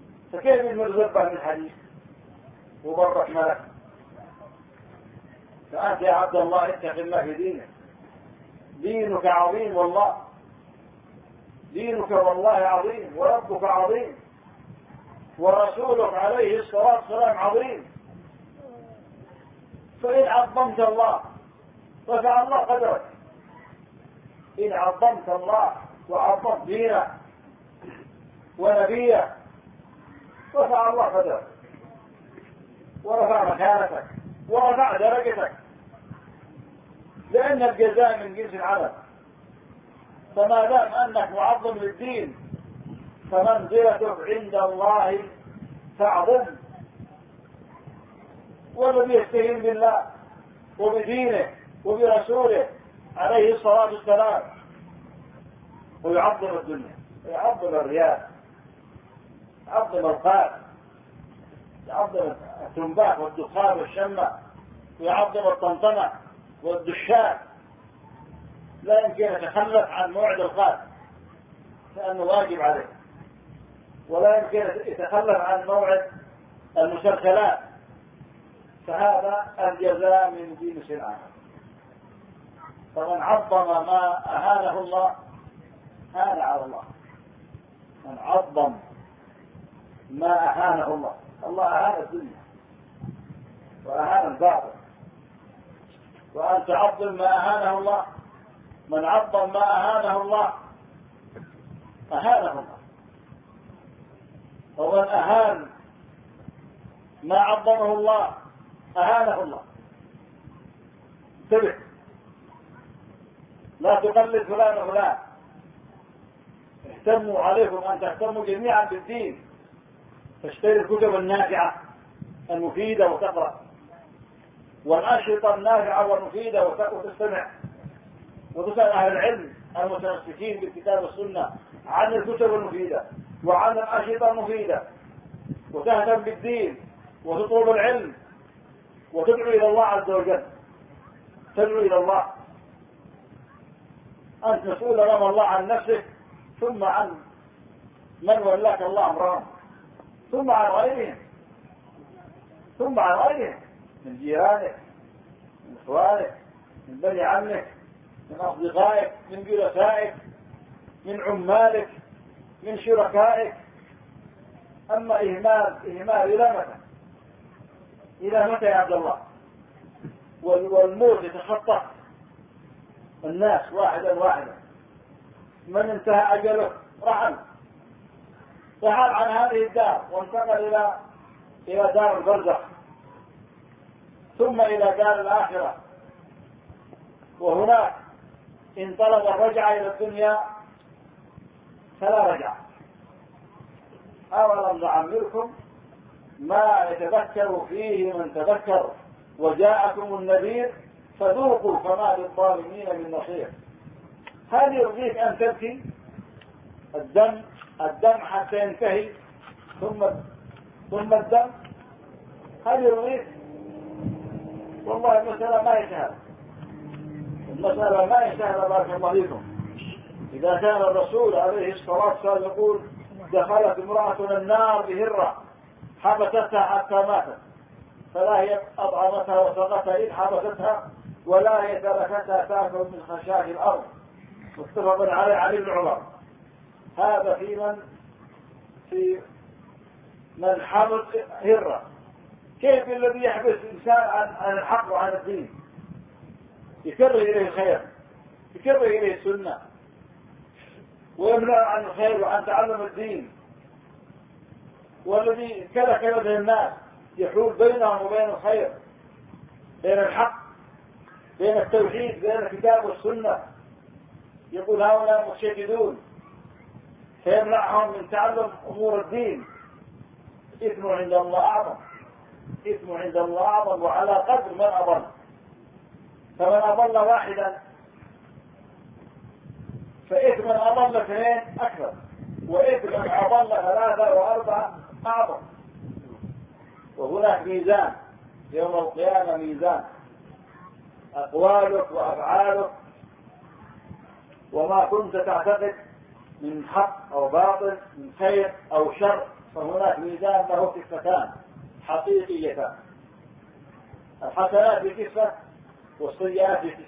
فكيف المرزبة من حديد وبرك ملك؟ فأنت يا عبد الله اتق الله في دينك، دينك عظيم والله، دينك والله عظيم، وربك عظيم، ورسولك عليه الصلاة والسلام عظيم. فإن عظمت الله رفع الله قدرك، إن عظمت الله وعظمت دينه ونبيه رفع الله قدرك ورفع مكانتك ورفع درجتك، لأن الجزاء من جنس العمل. فما دام أنك معظم للدين فمنزلتك عند الله تعظم. والذي يستهين بالله وبدينه وبرسوله عليه الصلاة والسلام ويعظم الدنيا، يعظم الرياء، يعظم الخال، يعظم التنباك والدخان والشمة، ويعظم الطنطنة والدشان، لا يمكن يتخلف عن موعد الخال لأنه واجب عليه، ولا يمكن يتخلف عن موعد المسلسلات، فهذا الجزاء من جنس العمل. فمن عظم ما أهانه الله هان على الله. من عظم ما أهانه الله، الله أهان الدنيا وأهان الباطل، وأن تعظم ما أهانه الله. من عظم ما أهانه الله أهانه الله، ومن أهان ما عظمه الله أهانه الله. انتبه، لا تقلد فلان وفلان، اهتموا عليكم أن تهتموا جميعا بالدين، تشتري الكتب النافعة المفيدة وتقرأ، والأنشطة النافعة والمفيدة وتستمع، وتسأل أهل العلم المتمسكين بالكتاب والسنة عن الكتب المفيدة وعن الأنشطة المفيدة، وتهتم بالدين وتطلب العلم وتدعو إلى الله عز وجل، تدعو إلى الله. أنت مسؤول أمام الله عن نفسك، ثم عن من ولاك الله أمرهم، ثم عن غيرهم، ثم عن غيرهم من جيرانك، من إخوانك، من بني عمك، من أصدقائك، من جلسائك، من عمالك، من شركائك. أما إهمال إلى متى؟ إلى متى يا عبد الله؟ والموت يتخطى الناس واحدا واحدا، من انتهى أجله رحل عن هذه الدار وانتقل إلى دار البرزخ، ثم إلى دار الآخرة، وهناك إن طلب الرجعة إلى الدنيا فلا رجعة. أولم نعمركم ما يتذكر فيه من تذكر وجاءكم النذير فذوقوا فما للظالمين من نصير. هل يرضيك أن تبكي الدم حتى ينتهي ثم الدم؟ هل يرضيك؟ والله المسألة ما يسهل، المسألة ما يسهل. بارك الله فيكم. إذا كان الرسول عليه الصلاة والسلام يقول دخلت امرأة النار بهرة حبستها حتى ماتت، فلا هي أطعمتها وسقتها إذ حبستها، ولا هي تركتها تأكل من خشاش الأرض، متفق عليه عن ابن عمر. هذا في من حبس هرة. كيف الذي يحبس الإنسان عن الحق وعن الدين؟ يكره إليه الخير، يكره إليه السنة، ويمنع عن الخير وعن تعلم الدين. والذي كلك يده الناس يحول بينهم وبين الخير، بين الحق، بين التوحيد، بين الكتاب والسنة. يقول هؤلاء مشددون، فيمنعهم من تعلم أمور الدين. إثم عند الله أعظم، إثم عند الله أعظم، وعلى قدر من أضل. فمن أضل واحدا فإثم أضل اثنين أكثر، وإثم أضل ثلاثة وأربعة أعظم. وهناك ميزان يوم القيامة، ميزان أقوالك وأفعالك وما كنت تعتقد من حق أو باطل، من خير أو شر، فهناك ميزان له كفتان حقيقيتان. الحسنات بكفة والسيئات بكفة.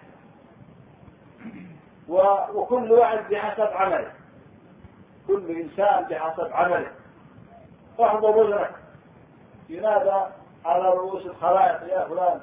وكل واحد بحسب عمله، كل إنسان بحسب عمله. احضر وزنك، ينادى على رؤوس الخلائق يا فلان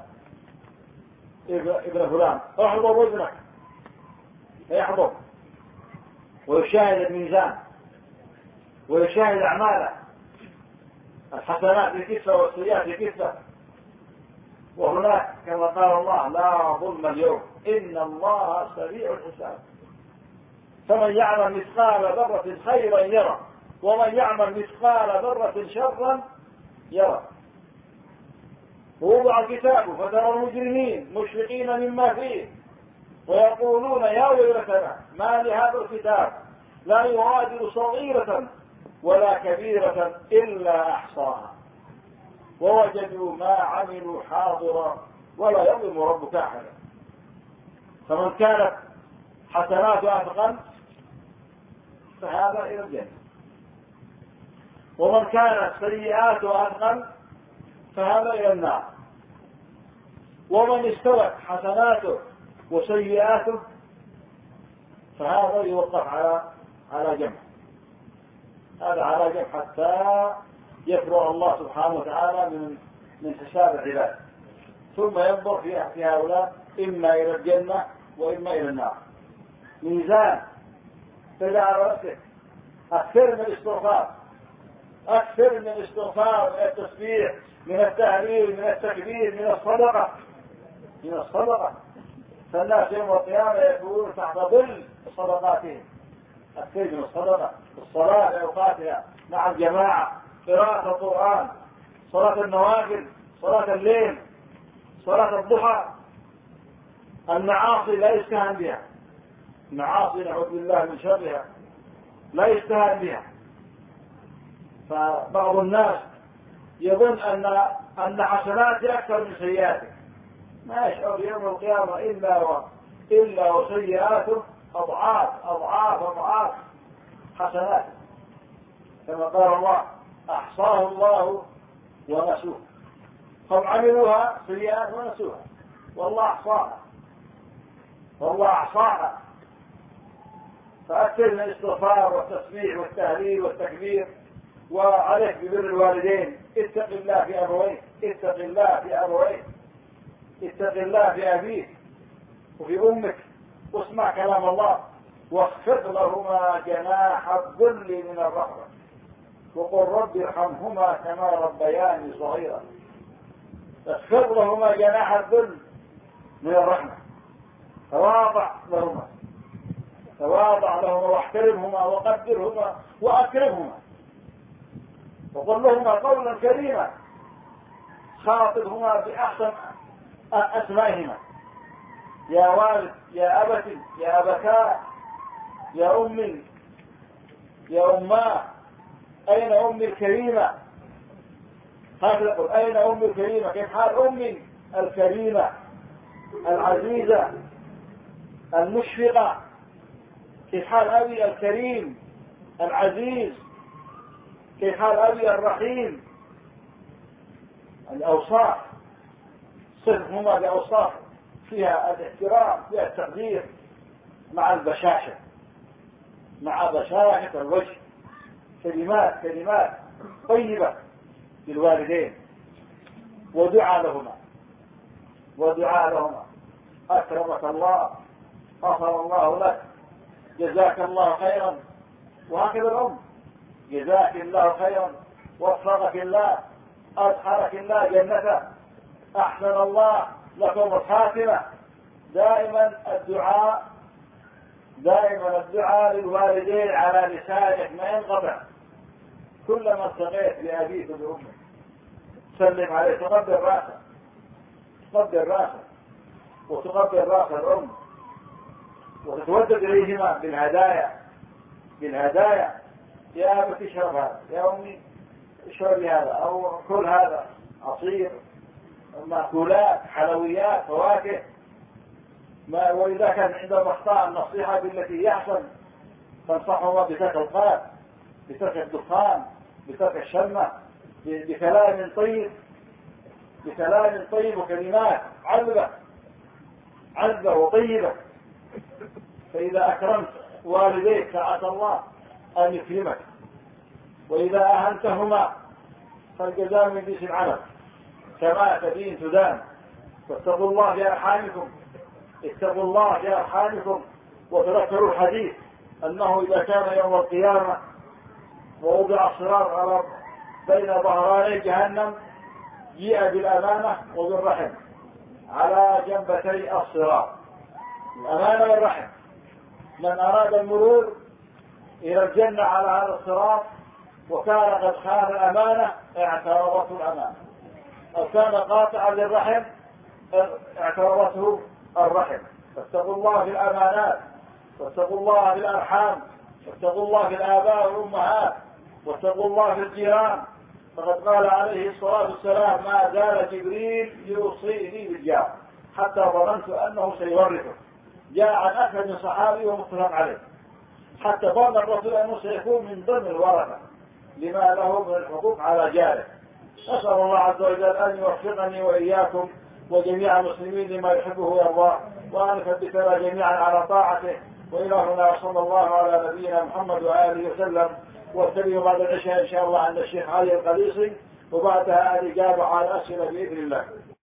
ابن فلان احضر وزنك، فيحضر ويشاهد الميزان ويشاهد أعماله، الحسنات بكفة والسيئات بكفة. وهناك كما قال الله لا ظلم اليوم إن الله سريع الحساب. فمن يعمل مثقال ذرة خيرا يرى ومن يعمل مثقال ذرة شرا يرى. ووضع كتابه فترى المجرمين مشفقين مما فيه ويقولون يا ويلتنا ما لهذا الكتاب لا يغادر صغيرة ولا كبيرة إلا أحصاها ووجدوا ما عملوا حاضرا ولا يظلم ربك أحدا. فمن كانت حسناته أثقل فهذا إلى الجنة، ومن كانت سيئاته أثقل فهذا إلى النار. ومن استوت حسناته وسيئاته فهذا يوقف على جنب، هذا على جنب حتى يفرغ الله سبحانه وتعالى من حساب العباد، ثم ينظر في هؤلاء إما إلى الجنة وإما إلى النار. ميزان تدع على نفسك، أكثر من الاستغفار، أكثر من الاستغفار، من التسبيح، من التهليل، من التكبير، من الصدقة. فالناس يوم القيامة يكونون تحت ظل صدقاتهم. أكثر من الصدقة، الصلاة لأوقاتها مع الجماعة، قراءة القرآن، صلاة النوافل، صلاة الليل، صلاة الضحى. المعاصي لا يستهان بها، المعاصي نعوذ بالله من شرها لا يستهان بها. فبعض الناس يظن أن حسناته أكثر من سيئاته، ما يشعر يوم القيامة إلا وسيئاته أضعاف حسناته، كما قال الله أحصاه الله ونسوه. هم عملوها سيئات ونسوها والله أحصاها. فأكثر من الاستغفار والتسبيح والتهليل والتكبير. وعليك ببر الوالدين، اتق الله في أبويك، اتق الله في أبويك، اتق الله في أبيك وفي أمك، واسمع كلام الله، واخفض لهما جناح الذل من الرحمة وقل رب ارحمهما كما ربياني صغيرا. اخفض لهما جناح الذل من الرحمة، تواضع لهما واحترمهما وقدرهما وأكرمهما، وقل لهما قولا كريما، خاطبهما بأحسن أسمائهما، يا والد، يا أبتي، يا أبتاه، يا أمي، يا أماه، أين أمي الكريمة؟ هكذا يقول أين أمي الكريمة؟ كيف حال أمي الكريمة العزيزة المشفقة؟ كيف حال أبي الكريم العزيز؟ كيف حال أبي الرحيم؟ الأوصاف صفهما بأوصاف فيها الاحترام، فيها التقدير، مع البشاشة، مع بشاشة الوجه، كلمات طيبة للوالدين، ودعاء لهما أكرمك الله، غفر الله لك، جزاك الله خيرا. وهكذا الأم، جزاك الله خيرا، وفقك الله، أدخلك الله جنته، أحسن الله لكم الخاتمة. دائما الدعاء للوالدين على لسانك ما ينقطع. كلما التقيت بأبيك وبأمك سلم عليه، تقبل راسه وتقبل راس الأم، وتتودد إليهما بالهدايا. يا أبت اشرب هذا، يا أمي اشربي هذا، أو كل هذا، عصير، مأكولات، حلويات، فواكه. وإذا كان عندهم أخطاء النصيحة بالتي يحسن، تنصحهما بترك القلب، بترك الدخان، بترك الشمة، بكلام طيب وكلمات عذبة عذبة وطيبة. فإذا أكرمت والديك فعسى الله أن يكرمك، وإذا أهنتهما فالجزاء من جنس العمل، كما تدين تدان. واتقوا الله في أرحامكم، اتقوا الله في أرحامكم، وتذكروا الحديث أنه إذا كان يوم القيامة ووضع الصراط على بين ظهراني جهنم جيء بالأمانة وبالرحم على جنبتي الصراط، الأمانة والرحم. من أراد المرور إلى الجنة على هذا الصراط وكان قد خان الأمانة اعترضته الأمانة، أو كان قاطعا للرحم اعترضته الرحم. فاتقوا الله في الأمانات، واتقوا الله في الأرحام، واتقوا الله في الآباء والأمهات، واتقوا الله في الجيران. فقد قال عليه الصلاة والسلام: ما زال جبريل يوصيني بالجار حتى ظننت أنه سيورثه. جاء عن أكثر من صحابي ومتفق عليه، حتى ظن الرسول أنه سيكون من ضمن الورثة لما له من الحقوق على جاره. أسأل الله عز وجل أن يوفقني وإياكم وجميع المسلمين لما يحبه ويرضاه، وأن يثبتنا جميعا على طاعته. وإلى هنا صلى الله على نبينا محمد وآله وسلم. واتبعوا بعد العشاء إن شاء الله عند الشيخ علي القليصي، وبعدها الإجابة على الأسئلة بإذن الله.